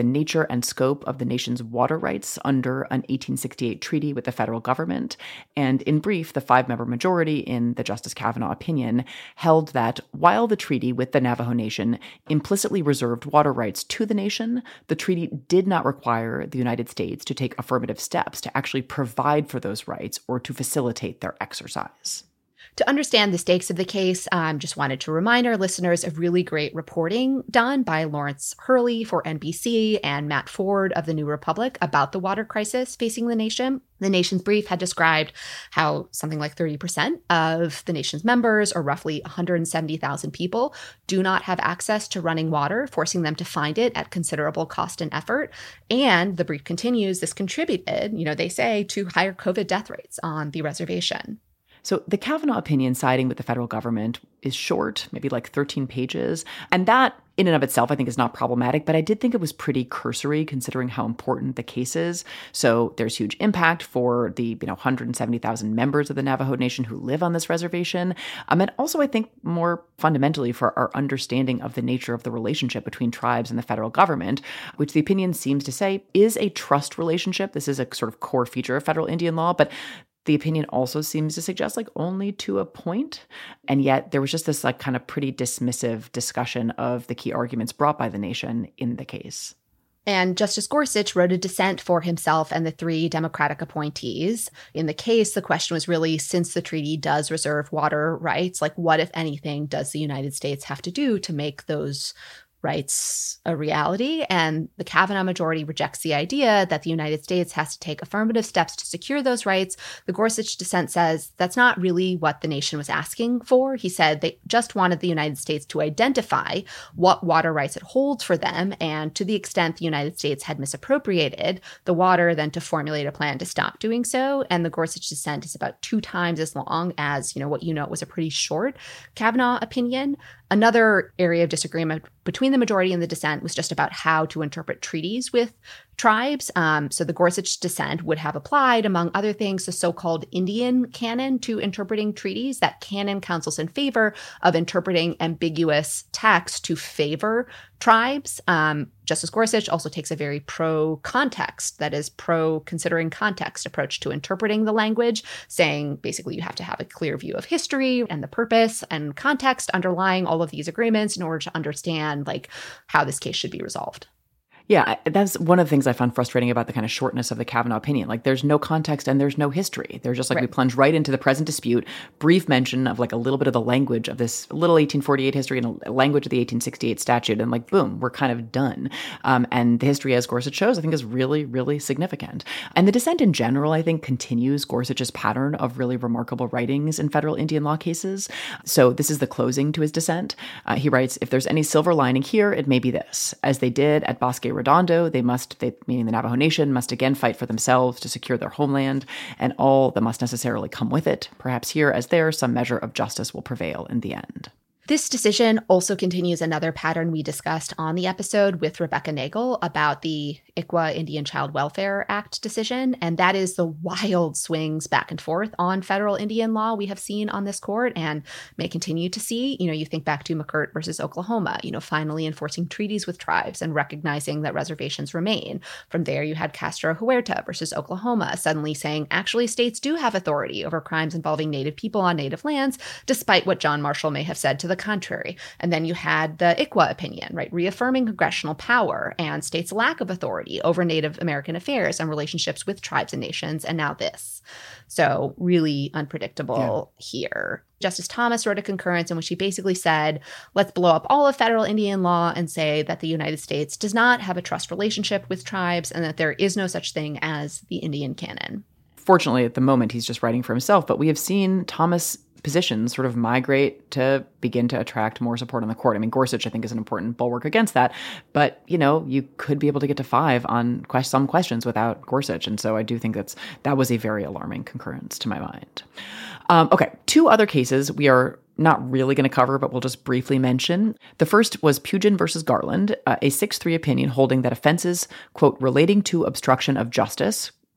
the nature and scope of the nation's water rights under an eighteen sixty-eight treaty with the federal government. And in brief, the five-member majority in the Justice Kavanaugh opinion held that while the treaty with the Navajo Nation implicitly reserved water rights to the nation, the treaty did not require the United States to take affirmative steps to actually provide for those rights or to facilitate their exercise. To understand the stakes of the case, I um, just wanted to remind our listeners of really great reporting done by Lawrence Hurley for N B C and Matt Ford of The New Republic about the water crisis facing the nation. The nation's brief had described how something like thirty percent of the nation's members, or roughly one hundred seventy thousand people, do not have access to running water, forcing them to find it at considerable cost and effort. And the brief continues, this contributed, you know, they say, to higher COVID death rates on the reservation. So the Kavanaugh opinion siding with the federal government is short, maybe like thirteen pages. And that in and of itself, I think, is not problematic. But I did think it was pretty cursory considering how important the case is. So there's huge impact for the you know one hundred seventy thousand members of the Navajo Nation who live on this reservation. Um, and also, I think, more fundamentally for our understanding of the nature of the relationship between tribes and the federal government, which the opinion seems to say is a trust relationship. This is a sort of core feature of federal Indian law. But the opinion also seems to suggest like only to a point. And yet there was just this like kind of pretty dismissive discussion of the key arguments brought by the nation in the case. And Justice Gorsuch wrote a dissent for himself and the three Democratic appointees. In the case, the question was really, since the treaty does reserve water rights, like what, if anything, does the United States have to do to make those rights a reality? And the Kavanaugh majority rejects the idea that the United States has to take affirmative steps to secure those rights. The Gorsuch dissent says that's not really what the nation was asking for. He said they just wanted the United States to identify what water rights it holds for them, and to the extent the United States had misappropriated the water, then to formulate a plan to stop doing so. And the Gorsuch dissent is about two times as long as, you know, what you know was a pretty short Kavanaugh opinion. Another area of disagreement between the majority and the dissent was just about how to interpret treaties with tribes. Um, so the Gorsuch dissent would have applied, among other things, the so-called Indian canon to interpreting treaties. That canon counsels in favor of interpreting ambiguous text to favor tribes. Um, Justice Gorsuch also takes a very pro-context, that is, pro-considering context approach to interpreting the language, saying basically you have to have a clear view of history and the purpose and context underlying all of these agreements in order to understand like how this case should be resolved. Yeah, that's one of the things I found frustrating about the kind of shortness of the Kavanaugh opinion. Like, there's no context and there's no history. They're just like, right. We plunge right into the present dispute, brief mention of like a little bit of the language of this little eighteen forty-eight history and a language of the eighteen sixty-eight statute. And like, boom, we're kind of done. Um, and the history, as Gorsuch shows, I think is really, really significant. And the dissent in general, I think, continues Gorsuch's pattern of really remarkable writings in federal Indian law cases. So this is the closing to his dissent. Uh, he writes, if there's any silver lining here, it may be this. As they did at Bosque Redondo, they must, they, meaning the Navajo Nation, must again fight for themselves to secure their homeland and all that must necessarily come with it. Perhaps here, as there, some measure of justice will prevail in the end. This decision also continues another pattern we discussed on the episode with Rebecca Nagel about the I C W A Indian Child Welfare Act decision, and that is the wild swings back and forth on federal Indian law we have seen on this court and may continue to see. You know, you think back to McCurt versus Oklahoma, you know, finally enforcing treaties with tribes and recognizing that reservations remain. From there, you had Castro Huerta versus Oklahoma, suddenly saying, actually, states do have authority over crimes involving Native people on Native lands, despite what John Marshall may have said to the contrary. And then you had the I C W A opinion, right, reaffirming congressional power and states' lack of authority over Native American affairs and relationships with tribes and nations, and now this. So really unpredictable yeah. here. Justice Thomas wrote a concurrence in which he basically said, let's blow up all of federal Indian law and say that the United States does not have a trust relationship with tribes and that there is no such thing as the Indian canon. Fortunately, at the moment, he's just writing for himself, but we have seen Thomas' positions sort of migrate to begin to attract more support on the court. I mean, Gorsuch, I think, is an important bulwark against that. But, you know, you could be able to get to five on que- some questions without Gorsuch. And so I do think that's that was a very alarming concurrence to my mind. Um, okay, two other cases we are not really going to cover, but we'll just briefly mention. The first was Pugin versus Garland, uh, a six three opinion holding that offenses, quote, relating to obstruction of justice,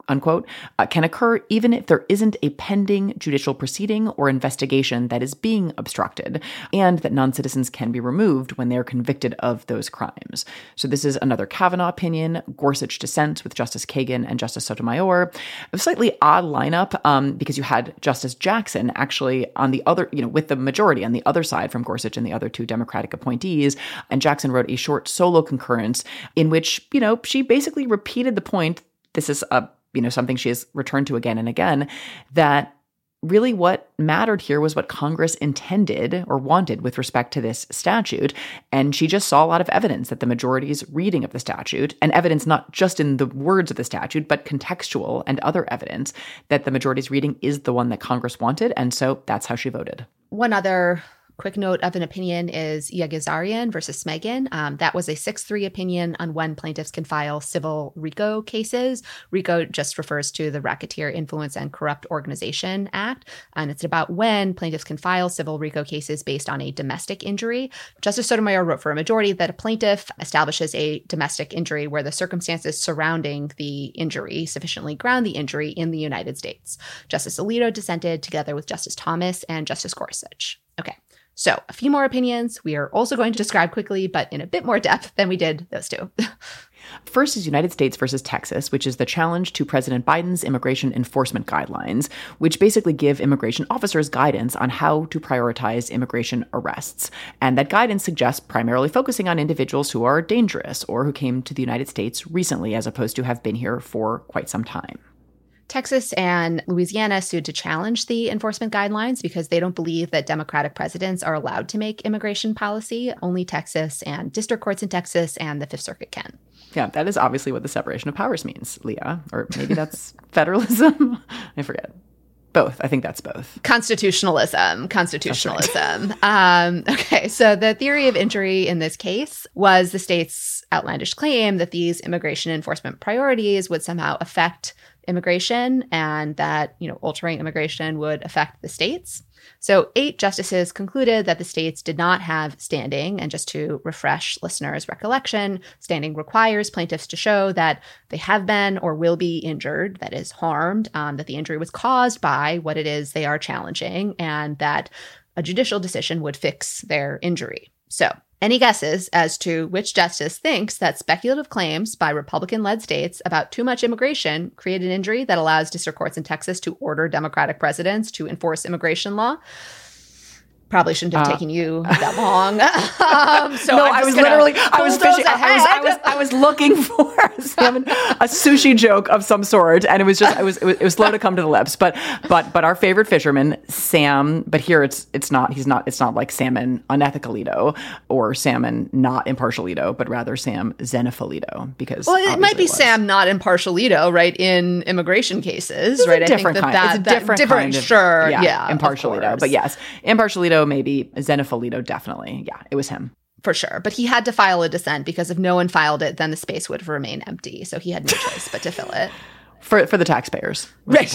unquote, uh, can occur even if there isn't a pending judicial proceeding or investigation that is being obstructed, and that non-citizens can be removed when they are convicted of those crimes. So this is another Kavanaugh opinion. Gorsuch dissents with Justice Kagan and Justice Sotomayor. A slightly odd lineup um, because you had Justice Jackson actually on the other, you know, with the majority on the other side from Gorsuch and the other two Democratic appointees. And Jackson wrote a short solo concurrence in which, you know, she basically repeated the point. This is a you know, something she has returned to again and again, that really what mattered here was what Congress intended or wanted with respect to this statute. And she just saw a lot of evidence that the majority's reading of the statute, and evidence not just in the words of the statute, but contextual and other evidence, that the majority's reading is the one that Congress wanted. And so that's how she voted. One other quick note of an opinion is Yagizarian versus Smegan. Um, that was a six three opinion on when plaintiffs can file civil RICO cases. RICO just refers to the Racketeer Influence and Corrupt Organization Act, and it's about when plaintiffs can file civil RICO cases based on a domestic injury. Justice Sotomayor wrote for a majority that a plaintiff establishes a domestic injury where the circumstances surrounding the injury sufficiently ground the injury in the United States. Justice Alito dissented together with Justice Thomas and Justice Gorsuch. Okay. So a few more opinions we are also going to describe quickly, but in a bit more depth than we did those two. First is United States versus Texas, which is the challenge to President Biden's immigration enforcement guidelines, which basically give immigration officers guidance on how to prioritize immigration arrests. And that guidance suggests primarily focusing on individuals who are dangerous or who came to the United States recently, as opposed to have been here for quite some time. Texas and Louisiana sued to challenge the enforcement guidelines because they don't believe that Democratic presidents are allowed to make immigration policy. Only Texas and district courts in Texas and the Fifth Circuit can. Yeah, that is obviously what the separation of powers means, Leah. Or maybe that's federalism? I forget. Both. I think that's both. Constitutionalism. Constitutionalism. Right. Um, okay, so the theory of injury in this case was the state's outlandish claim that these immigration enforcement priorities would somehow affect immigration and that, you know, altering immigration would affect the states. So eight justices concluded that the states did not have standing. And just to refresh listeners' recollection, standing requires plaintiffs to show that they have been or will be injured, that is harmed, um, that the injury was caused by what it is they are challenging, and that a judicial decision would fix their injury. So any guesses as to which justice thinks that speculative claims by Republican-led states about too much immigration create an injury that allows district courts in Texas to order Democratic presidents to enforce immigration law? Probably shouldn't have uh, taken you that long. um, so no, I was literally, I was fishing. I was, I was, I was looking for a, a sushi joke of some sort, and it was just, it was, it was, it was slow to come to the lips. But, but, but our favorite fisherman, Sam. But here it's, it's not. He's not. It's not like salmon unethicalito or salmon not impartialito, but rather Sam Xenophilito. Because well, it might be it Sam not impartialito, right? In immigration cases, it's right? A different I think kind. that, It's that, a different, different kind of, sure, yeah, yeah impartialito. But yes, impartialito. Maybe Xenophilito, definitely. Yeah, it was him. For sure. But he had to file a dissent because if no one filed it, then the space would remain empty. So he had no choice but to fill it. For for the taxpayers. Right.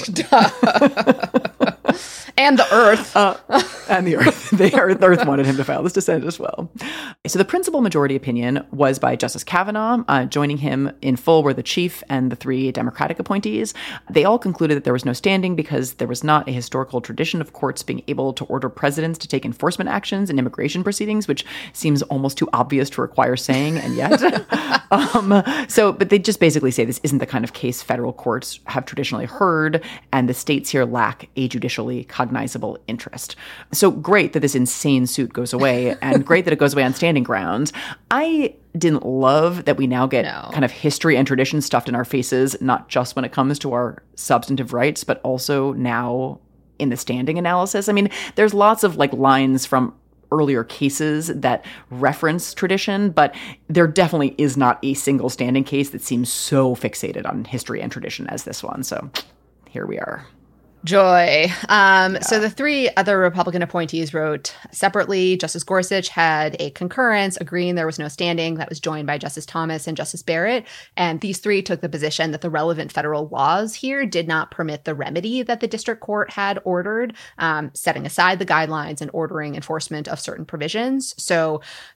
And the earth. Uh, and the earth. The earth, earth wanted him to file this dissent as well. So the principal majority opinion was by Justice Kavanaugh. Uh, joining him in full were the chief and the three Democratic appointees. They all concluded that there was no standing because there was not a historical tradition of courts being able to order presidents to take enforcement actions in immigration proceedings, which seems almost too obvious to require saying, and yet. um, so, but they just basically say this isn't the kind of case federal courts have traditionally heard, and the states here lack a judicially cognizable interest. So great that this insane suit goes away, and great that it goes away on standing grounds. I didn't love that we now get no. kind of history and tradition stuffed in our faces, not just when it comes to our substantive rights, but also now in the standing analysis. I mean, there's lots of like lines from earlier cases that reference tradition, but there definitely is not a single standing case that seems so fixated on history and tradition as this one. So here we are. Joy. Um, yeah. So the three other Republican appointees wrote separately. Justice Gorsuch had a concurrence agreeing there was no standing that was joined by Justice Thomas and Justice Barrett. And these three took the position that the relevant federal laws here did not permit the remedy that the district court had ordered, um, setting aside the guidelines and ordering enforcement of certain provisions. So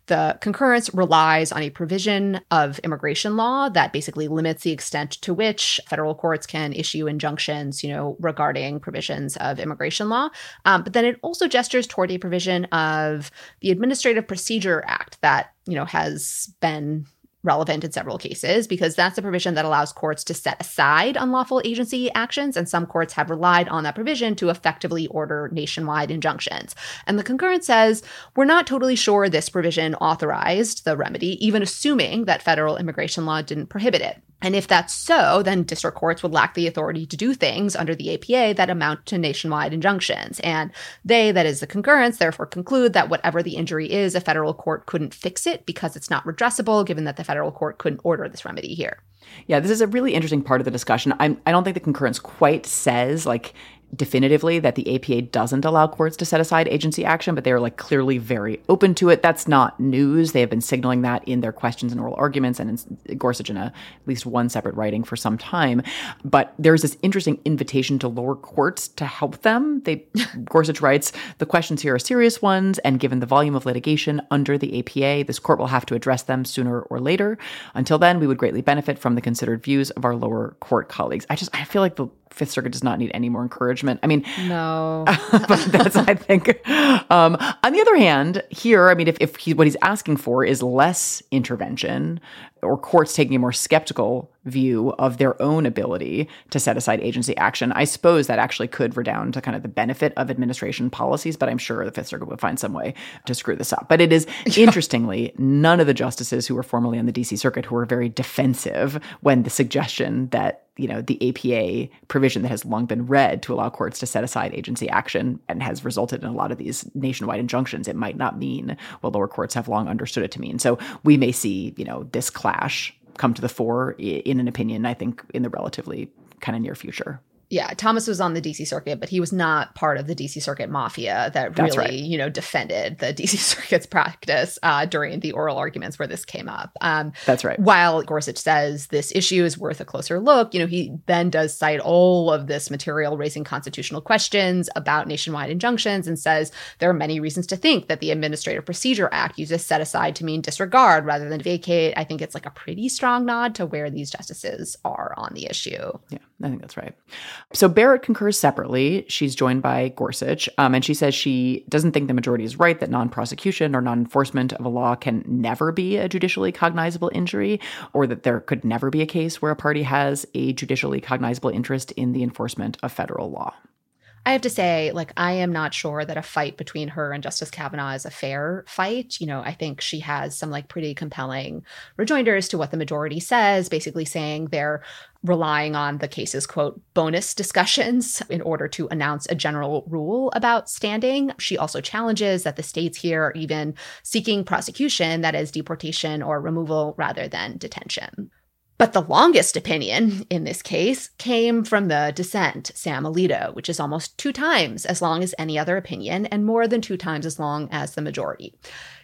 The concurrence relies on a provision of immigration law that basically limits the extent to which federal courts can issue injunctions, you know, regarding provisions of immigration law. Um, but then it also gestures toward a provision of the Administrative Procedure Act that, you know, has been relevant in several cases, because that's a provision that allows courts to set aside unlawful agency actions, and some courts have relied on that provision to effectively order nationwide injunctions. And the concurrence says, we're not totally sure this provision authorized the remedy, even assuming that federal immigration law didn't prohibit it. And if that's so, then district courts would lack the authority to do things under the A P A that amount to nationwide injunctions. And they, that is the concurrence, therefore conclude that whatever the injury is, a federal court couldn't fix it because it's not redressable, given that the federal court couldn't order this remedy here. Yeah, this is a really interesting part of the discussion. I'm, I don't think the concurrence quite says, like, definitively that the A P A doesn't allow courts to set aside agency action, but they're like clearly very open to it. That's not news. They have been signaling that in their questions and oral arguments and in Gorsuch in a, at least one separate writing for some time. But there's this interesting invitation to lower courts to help them. They, Gorsuch writes, the questions here are serious ones, and given the volume of litigation under the A P A, this court will have to address them sooner or later. Until then, we would greatly benefit from the considered views of our lower court colleagues. I just, I feel like the Fifth Circuit does not need any more encouragement. I mean, no, but that's, I think. Um, on the other hand, here, I mean, if, if he, what he's asking for is less intervention or courts taking a more skeptical view of their own ability to set aside agency action, I suppose that actually could redound to kind of the benefit of administration policies, but I'm sure the Fifth Circuit would find some way to screw this up. But it is, interestingly, none of the justices who were formerly on the D C Circuit who were very defensive when the suggestion that, you know, the A P A provision that has long been read to allow courts to set aside agency action and has resulted in a lot of these nationwide injunctions, it might not mean what lower courts have long understood it to mean. So we may see, you know, this clash come to the fore in an opinion, I think, in the relatively kind of near future. Yeah, Thomas was on the D C Circuit, but he was not part of the D C Circuit mafia that That's really, right. you know, defended the D C Circuit's practice uh, during the oral arguments where this came up. Um, That's right. While Gorsuch says this issue is worth a closer look, you know, he then does cite all of this material raising constitutional questions about nationwide injunctions and says there are many reasons to think that the Administrative Procedure Act uses set aside to mean disregard rather than vacate. I think it's like a pretty strong nod to where these justices are on the issue. Yeah, I think that's right. So Barrett concurs separately. She's joined by Gorsuch, um, and she says she doesn't think the majority is right that non-prosecution or non-enforcement of a law can never be a judicially cognizable injury, or that there could never be a case where a party has a judicially cognizable interest in the enforcement of federal law. I have to say, like, I am not sure that a fight between her and Justice Kavanaugh is a fair fight. You know, I think she has some, like, pretty compelling rejoinders to what the majority says, basically saying they're relying on the case's, quote, bonus discussions in order to announce a general rule about standing. She also challenges that the states here are even seeking prosecution, that is deportation or removal rather than detention. But the longest opinion in this case came from the dissent, Sam Alito, which is almost two times as long as any other opinion and more than two times as long as the majority.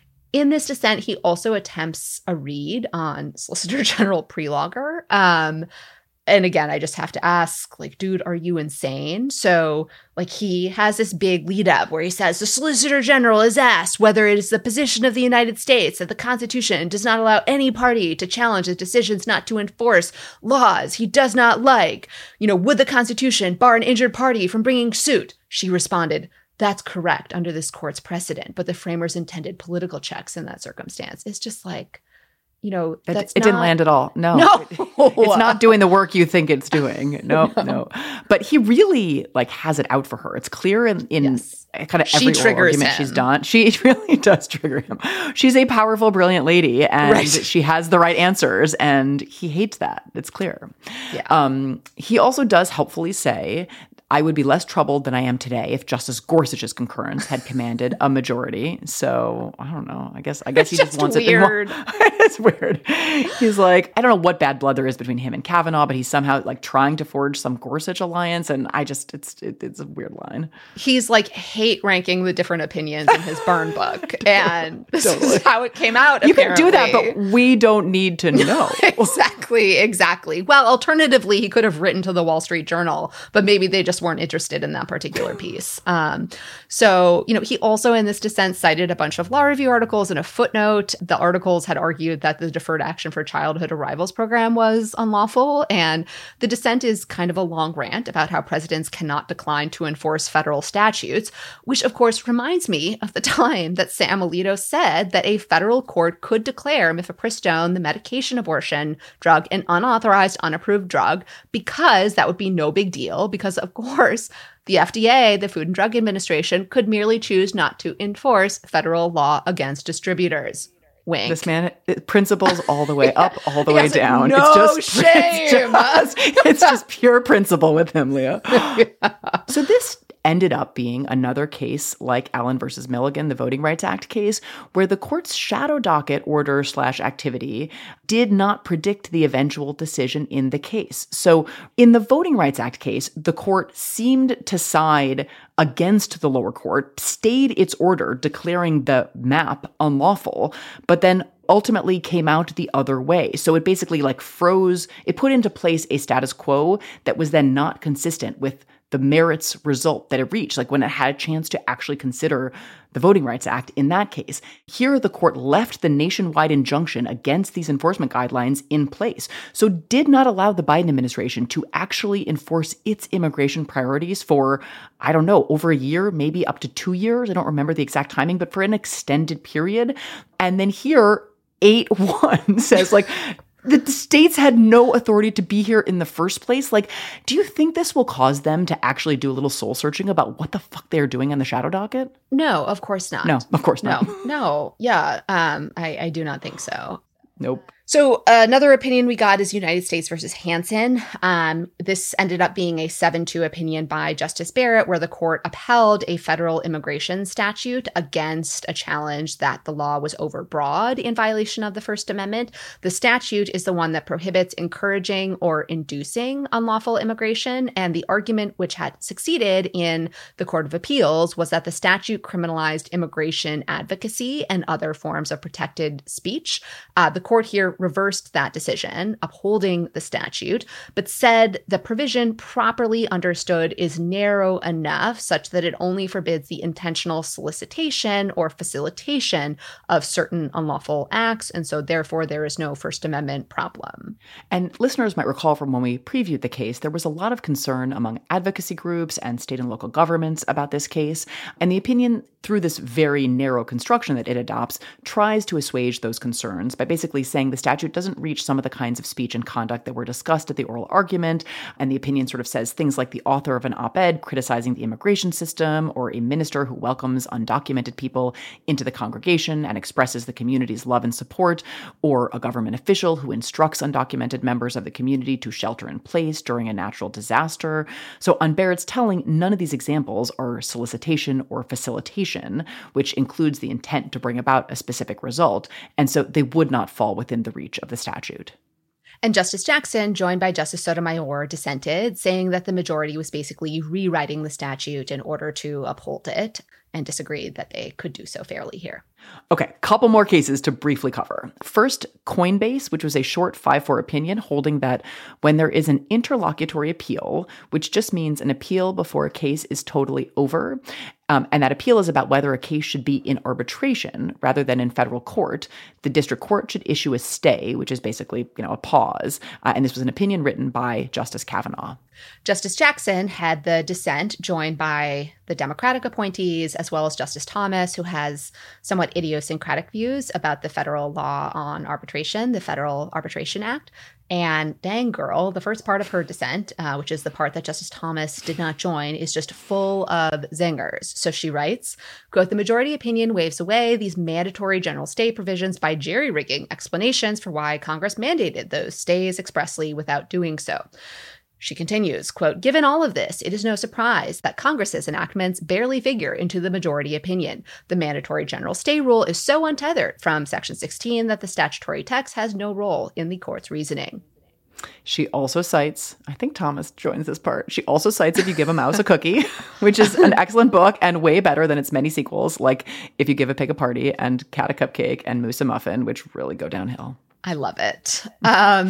In this dissent, he also attempts a read on Solicitor General Prelogar. Um, and again, I just have to ask, like, dude, are you insane? So, like, he has this big lead up where he says the Solicitor General is asked whether it is the position of the United States that the Constitution does not allow any party to challenge the decisions not to enforce laws he does not like. You know, would the Constitution bar an injured party from bringing suit? She responded, that's correct under this court's precedent, but the framers intended political checks in that circumstance. It's just like, you know, that's it not... didn't land at all. No, no. It's not doing the work you think it's doing. No, no, no. But he really like has it out for her. It's clear in, in yes. kind of every oral argument him. she's done. She really does trigger him. She's a powerful, brilliant lady, and right. she has the right answers, and he hates that. It's clear. Yeah. Um, he also does helpfully say, I would be less troubled than I am today if Justice Gorsuch's concurrence had commanded a majority. So I don't know. I guess I guess it's he just, just wants weird. it. It's weird. He's like, I don't know what bad blood there is between him and Kavanaugh, but he's somehow like trying to forge some Gorsuch alliance, and I just it's it, it's a weird line. He's like hate ranking the different opinions in his burn book, and this totally. is how it came out. You apparently. can do that, but we don't need to know. exactly, exactly. Well, alternatively, he could have written to the Wall Street Journal, but maybe they just just weren't interested in that particular piece. Um, so, you know, he also in this dissent cited a bunch of law review articles and a footnote. The articles had argued that the Deferred Action for Childhood Arrivals program was unlawful. And the dissent is kind of a long rant about how presidents cannot decline to enforce federal statutes, which of course reminds me of the time that Sam Alito said that a federal court could declare mifepristone, the medication abortion drug, an unauthorized, unapproved drug, because that would be no big deal, because of course the F D A, the Food and Drug Administration, could merely choose not to enforce federal law against distributors. Wink. This man, principles all the way up, all the way down. No it's just, shame. It's just, it's just pure principle with him, Leah. Yeah. So this ended up being another case like Allen versus Milligan, the Voting Rights Act case, where the court's shadow docket order slash activity did not predict the eventual decision in the case. So in the Voting Rights Act case, the court seemed to side against the lower court, stayed its order declaring the map unlawful, but then ultimately came out the other way. So it basically like froze, it put into place a status quo that was then not consistent with the merits result that it reached, like when it had a chance to actually consider the Voting Rights Act in that case. Here, the court left the nationwide injunction against these enforcement guidelines in place, so did not allow the Biden administration to actually enforce its immigration priorities for, I don't know, over a year, maybe up to two years. I don't remember the exact timing, but for an extended period. And then here, eight one says like, the states had no authority to be here in the first place. Like, do you think this will cause them to actually do a little soul searching about what the fuck they're doing on the shadow docket? No, of course not. No, of course not. No, no. Yeah, um, I, I do not think so. Nope. So uh, another opinion we got is United States versus Hansen. Um, this ended up being a seven two opinion by Justice Barrett, where the court upheld a federal immigration statute against a challenge that the law was overbroad in violation of the First Amendment. The statute is the one that prohibits encouraging or inducing unlawful immigration, and the argument which had succeeded in the Court of Appeals was that the statute criminalized immigration advocacy and other forms of protected speech. Uh, the court here reversed that decision, upholding the statute, but said the provision properly understood is narrow enough such that it only forbids the intentional solicitation or facilitation of certain unlawful acts, and so therefore there is no First Amendment problem. And listeners might recall from when we previewed the case, there was a lot of concern among advocacy groups and state and local governments about this case, and the opinion, through this very narrow construction that it adopts, tries to assuage those concerns by basically saying the statute doesn't reach some of the kinds of speech and conduct that were discussed at the oral argument, and the opinion sort of says things like the author of an op-ed criticizing the immigration system, or a minister who welcomes undocumented people into the congregation and expresses the community's love and support, or a government official who instructs undocumented members of the community to shelter in place during a natural disaster. So on Barrett's telling, none of these examples are solicitation or facilitation, which includes the intent to bring about a specific result, and so they would not fall within the reach of the statute. And Justice Jackson, joined by Justice Sotomayor, dissented, saying that the majority was basically rewriting the statute in order to uphold it, and disagreed that they could do so fairly here. Okay, couple more cases to briefly cover. First, Coinbase, which was a short five four opinion holding that when there is an interlocutory appeal, which just means an appeal before a case is totally over, um, and that appeal is about whether a case should be in arbitration rather than in federal court, the district court should issue a stay, which is basically, you know, a pause. Uh, and this was an opinion written by Justice Kavanaugh. Justice Jackson had the dissent joined by the Democratic appointees, as well as Justice Thomas, who has somewhat idiosyncratic views about the federal law on arbitration, the Federal Arbitration Act. And dang girl, the first part of her dissent, uh, which is the part that Justice Thomas did not join, is just full of zingers. So she writes, quote, "The majority opinion waves away these mandatory general stay provisions by jerry-rigging explanations for why Congress mandated those stays expressly without doing so." She continues, quote, "Given all of this, it is no surprise that Congress's enactments barely figure into the majority opinion. The mandatory general stay rule is so untethered from Section sixteen that the statutory text has no role in the court's reasoning." She also cites, I think Thomas joins this part, she also cites If You Give a Mouse a Cookie, which is an excellent book and way better than its many sequels, like If You Give a Pig a Party and Cat a Cupcake and Moose a Muffin, which really go downhill. I love it. Um,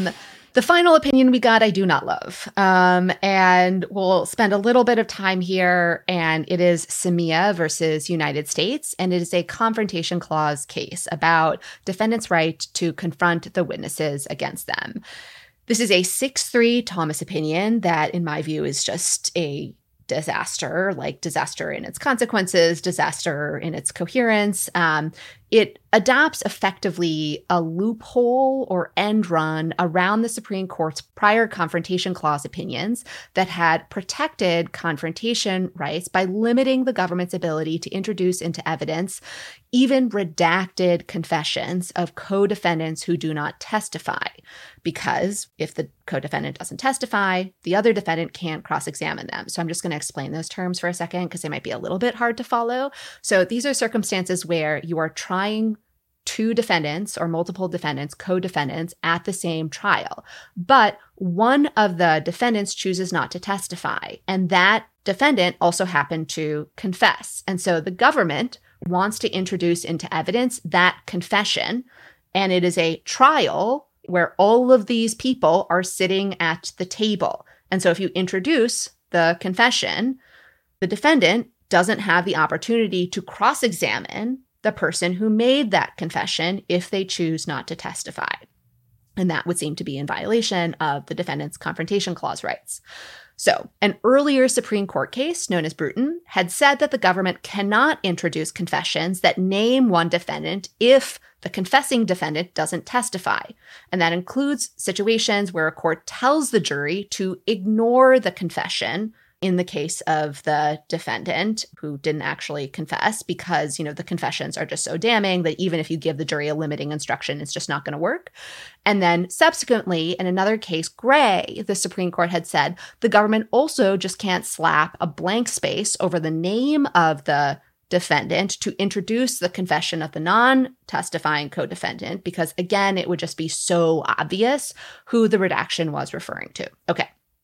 The final opinion we got, I do not love. Um, and we'll spend a little bit of time here. And it is Samia versus United States. And it is a confrontation clause case about defendants' right to confront the witnesses against them. This is a six three Thomas opinion that, in my view, is just a disaster, like disaster in its consequences, disaster in its coherence. Um, it adopts effectively a loophole or end run around the Supreme Court's prior confrontation clause opinions that had protected confrontation rights by limiting the government's ability to introduce into evidence even redacted confessions of co-defendants who do not testify. Because if the co-defendant doesn't testify, the other defendant can't cross-examine them. So I'm just going to explain those terms for a second because they might be a little bit hard to follow. So these are circumstances where you are trying two defendants or multiple defendants, co-defendants, at the same trial. But one of the defendants chooses not to testify, and that defendant also happened to confess. And so the government wants to introduce into evidence that confession, and it is a trial where all of these people are sitting at the table. And so if you introduce the confession, the defendant doesn't have the opportunity to cross-examine the person who made that confession if they choose not to testify. And that would seem to be in violation of the defendant's confrontation clause rights. So, an earlier Supreme Court case, known as Bruton, had said that the government cannot introduce confessions that name one defendant if the confessing defendant doesn't testify. And that includes situations where a court tells the jury to ignore the confession in the case of the defendant who didn't actually confess because, you know, the confessions are just so damning that even if you give the jury a limiting instruction, it's just not going to work. And then subsequently, in another case, Gray, the Supreme Court had said the government also just can't slap a blank space over the name of the defendant to introduce the confession of the non-testifying co-defendant because, again, it would just be so obvious who the redaction was referring to. Okay.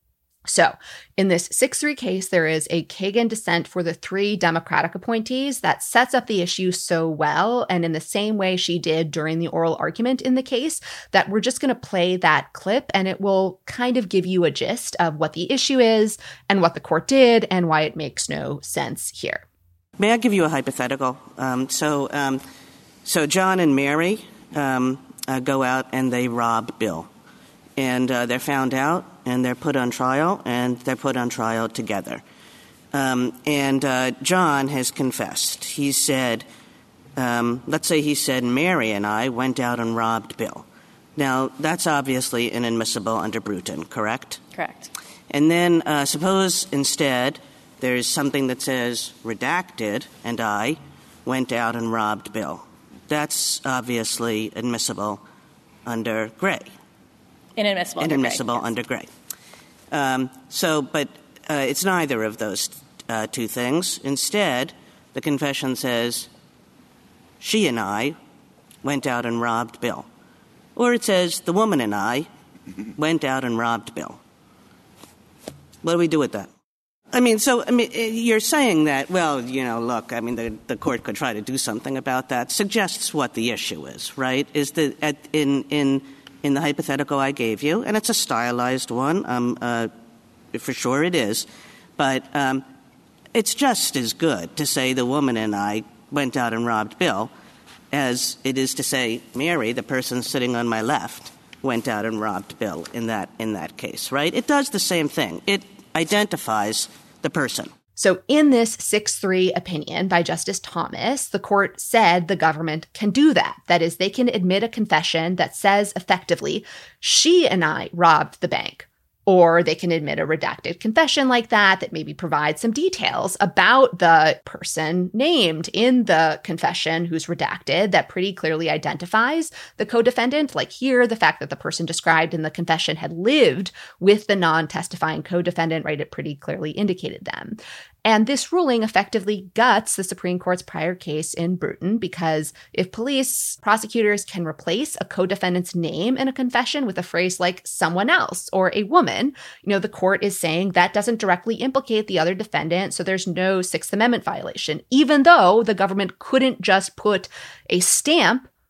So in this six three case, there is a Kagan dissent for the three Democratic appointees that sets up the issue so well and in the same way she did during the oral argument in the case that we're just going to play that clip and it will kind of give you a gist of what the issue is and what the court did and why it makes no sense here. May I give you a hypothetical? Um, so, um, so John and Mary um, uh, go out and they rob Bill. And uh, they're found out, and they're put on trial, and they're put on trial together. Um, and uh, John has confessed. He said, um, let's say he said, Mary and I went out and robbed Bill. Now, that's obviously inadmissible under Bruton, correct? Correct. And then uh, suppose instead there's something that says redacted, and I went out and robbed Bill. That's obviously admissible under Gray. Inadmissible, Inadmissible under Gray. Under Gray. Um, so, but uh, it's neither of those uh, two things. Instead, the confession says, she and I went out and robbed Bill. Or it says, the woman and I went out and robbed Bill. What do we do with that? I mean, so I mean, you're saying that, well, you know, look, I mean, the, the court could try to do something about that. Suggests what the issue is, right? Is that at, in in in the hypothetical I gave you, and it's a stylized one, um, uh, for sure it is, but um, it's just as good to say the woman and I went out and robbed Bill as it is to say Mary, the person sitting on my left, went out and robbed Bill in that in that case, right? It does the same thing. It identifies the person. So in this six three opinion by Justice Thomas, the court said the government can do that. That is, they can admit a confession that says effectively, she and I robbed the bank. Or they can admit a redacted confession like that, that maybe provides some details about the person named in the confession who's redacted that pretty clearly identifies the co-defendant. Like here, the fact that the person described in the confession had lived with the non-testifying co-defendant, right, it pretty clearly indicated them. And this ruling effectively guts the Supreme Court's prior case in Bruton because if police prosecutors can replace a co-defendant's name in a confession with a phrase like someone else or a woman, you know, the court is saying that doesn't directly implicate the other defendant, so there's no Sixth Amendment violation, even though the government couldn't just put a stamp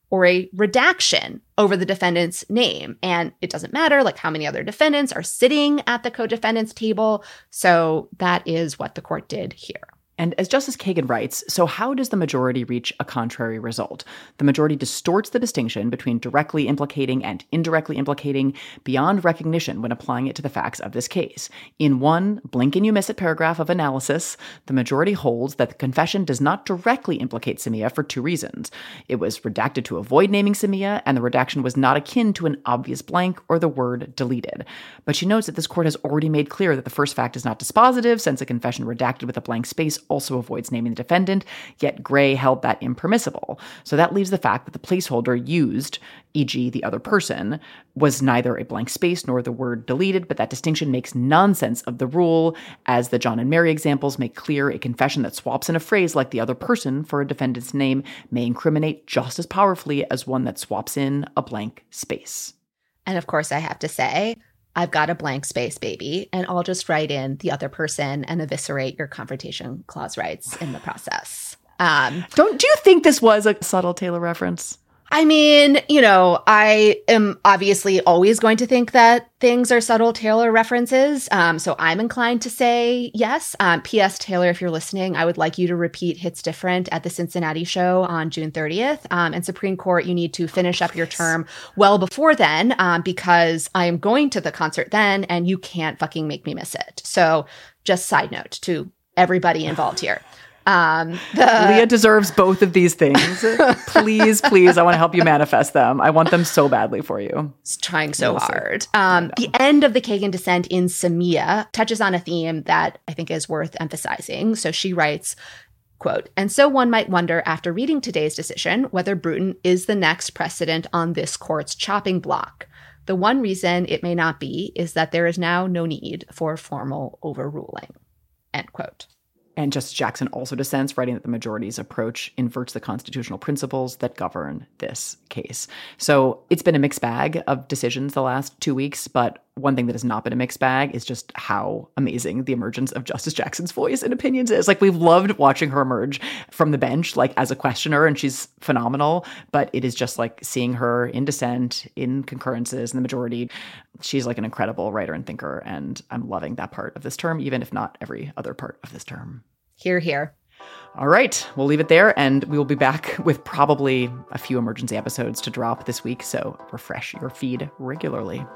or a redaction over the defendant's name. And it doesn't matter like how many other defendants are sitting at the co-defendant's table. So that is what the court did here. And as Justice Kagan writes, so how does the majority reach a contrary result? The majority distorts the distinction between directly implicating and indirectly implicating beyond recognition when applying it to the facts of this case. In one blink-and-you-miss-it paragraph of analysis, the majority holds that the confession does not directly implicate Samia for two reasons. It was redacted to avoid naming Samia, and the redaction was not akin to an obvious blank or the word deleted. But she notes that this court has already made clear that the first fact is not dispositive, since a confession redacted with a blank space also avoids naming the defendant, yet Gray held that impermissible. So that leaves the fact that the placeholder used, for example the other person, was neither a blank space nor the word deleted, but that distinction makes nonsense of the rule. As the John and Mary examples make clear, a confession that swaps in a phrase like the other person for a defendant's name may incriminate just as powerfully as one that swaps in a blank space. And of course, I have to say, I've got a blank space, baby, and I'll just write in the other person and eviscerate your confrontation clause rights in the process. Um, Don't do you think this was a subtle Taylor reference? I mean, you know, I am obviously always going to think that things are subtle Taylor references. Um, so I'm inclined to say yes. Um, P S. Taylor, if you're listening, I would like you to repeat Hits Different at the Cincinnati show on June thirtieth. Um, and Supreme Court, you need to finish up your term well before then, um, because I am going to the concert then and you can't fucking make me miss it. So just side note to everybody involved here. Um, the- Leah deserves both of these things. Please, please, I want to help you manifest them. I want them so badly for you. It's trying so hard. Um, the end of the Kagan dissent in Samia touches on a theme that I think is worth emphasizing. So she writes, quote, "And so one might wonder after reading today's decision whether Bruton is the next precedent on this court's chopping block. The one reason it may not be is that there is now no need for formal overruling." End quote. And Justice Jackson also dissents, writing that the majority's approach inverts the constitutional principles that govern this case. So it's been a mixed bag of decisions the last two weeks, but one thing that has not been a mixed bag is just how amazing the emergence of Justice Jackson's voice and opinions is. Like, we've loved watching her emerge from the bench, like as a questioner, and she's phenomenal, but it is just like seeing her in dissent, in concurrences, in the majority. She's like an incredible writer and thinker, and I'm loving that part of this term, even if not every other part of this term. Hear, hear. All right, we'll leave it there, and we will be back with probably a few emergency episodes to drop this week, so refresh your feed regularly.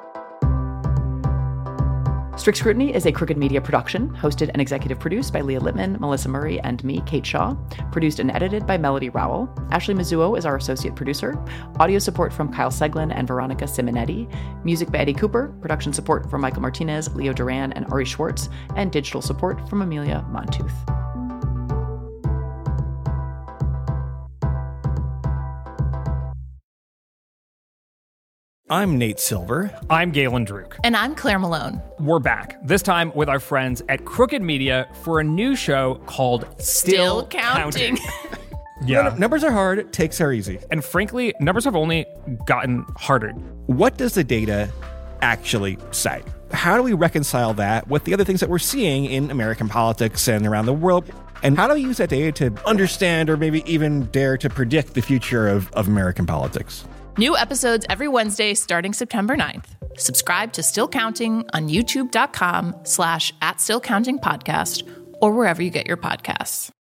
Strict Scrutiny is a Crooked Media production, hosted and executive produced by Leah Lippman, Melissa Murray, and me, Kate Shaw. Produced and edited by Melody Rowell. Ashley Mizuo is our associate producer. Audio support from Kyle Seglin and Veronica Simonetti. Music by Eddie Cooper. Production support from Michael Martinez, Leo Duran, and Ari Schwartz. And digital support from Amelia Montooth. I'm Nate Silver. I'm Galen Druk. And I'm Claire Malone. We're back, this time with our friends at Crooked Media for a new show called Still, Still Counting. Counting. Yeah. N- numbers are hard, takes are easy. And frankly, numbers have only gotten harder. What does the data actually say? How do we reconcile that with the other things that we're seeing in American politics and around the world? And how do we use that data to understand or maybe even dare to predict the future of, of American politics? New episodes every Wednesday starting September ninth. Subscribe to Still Counting on youtube.com slash at Still Counting Podcast or wherever you get your podcasts.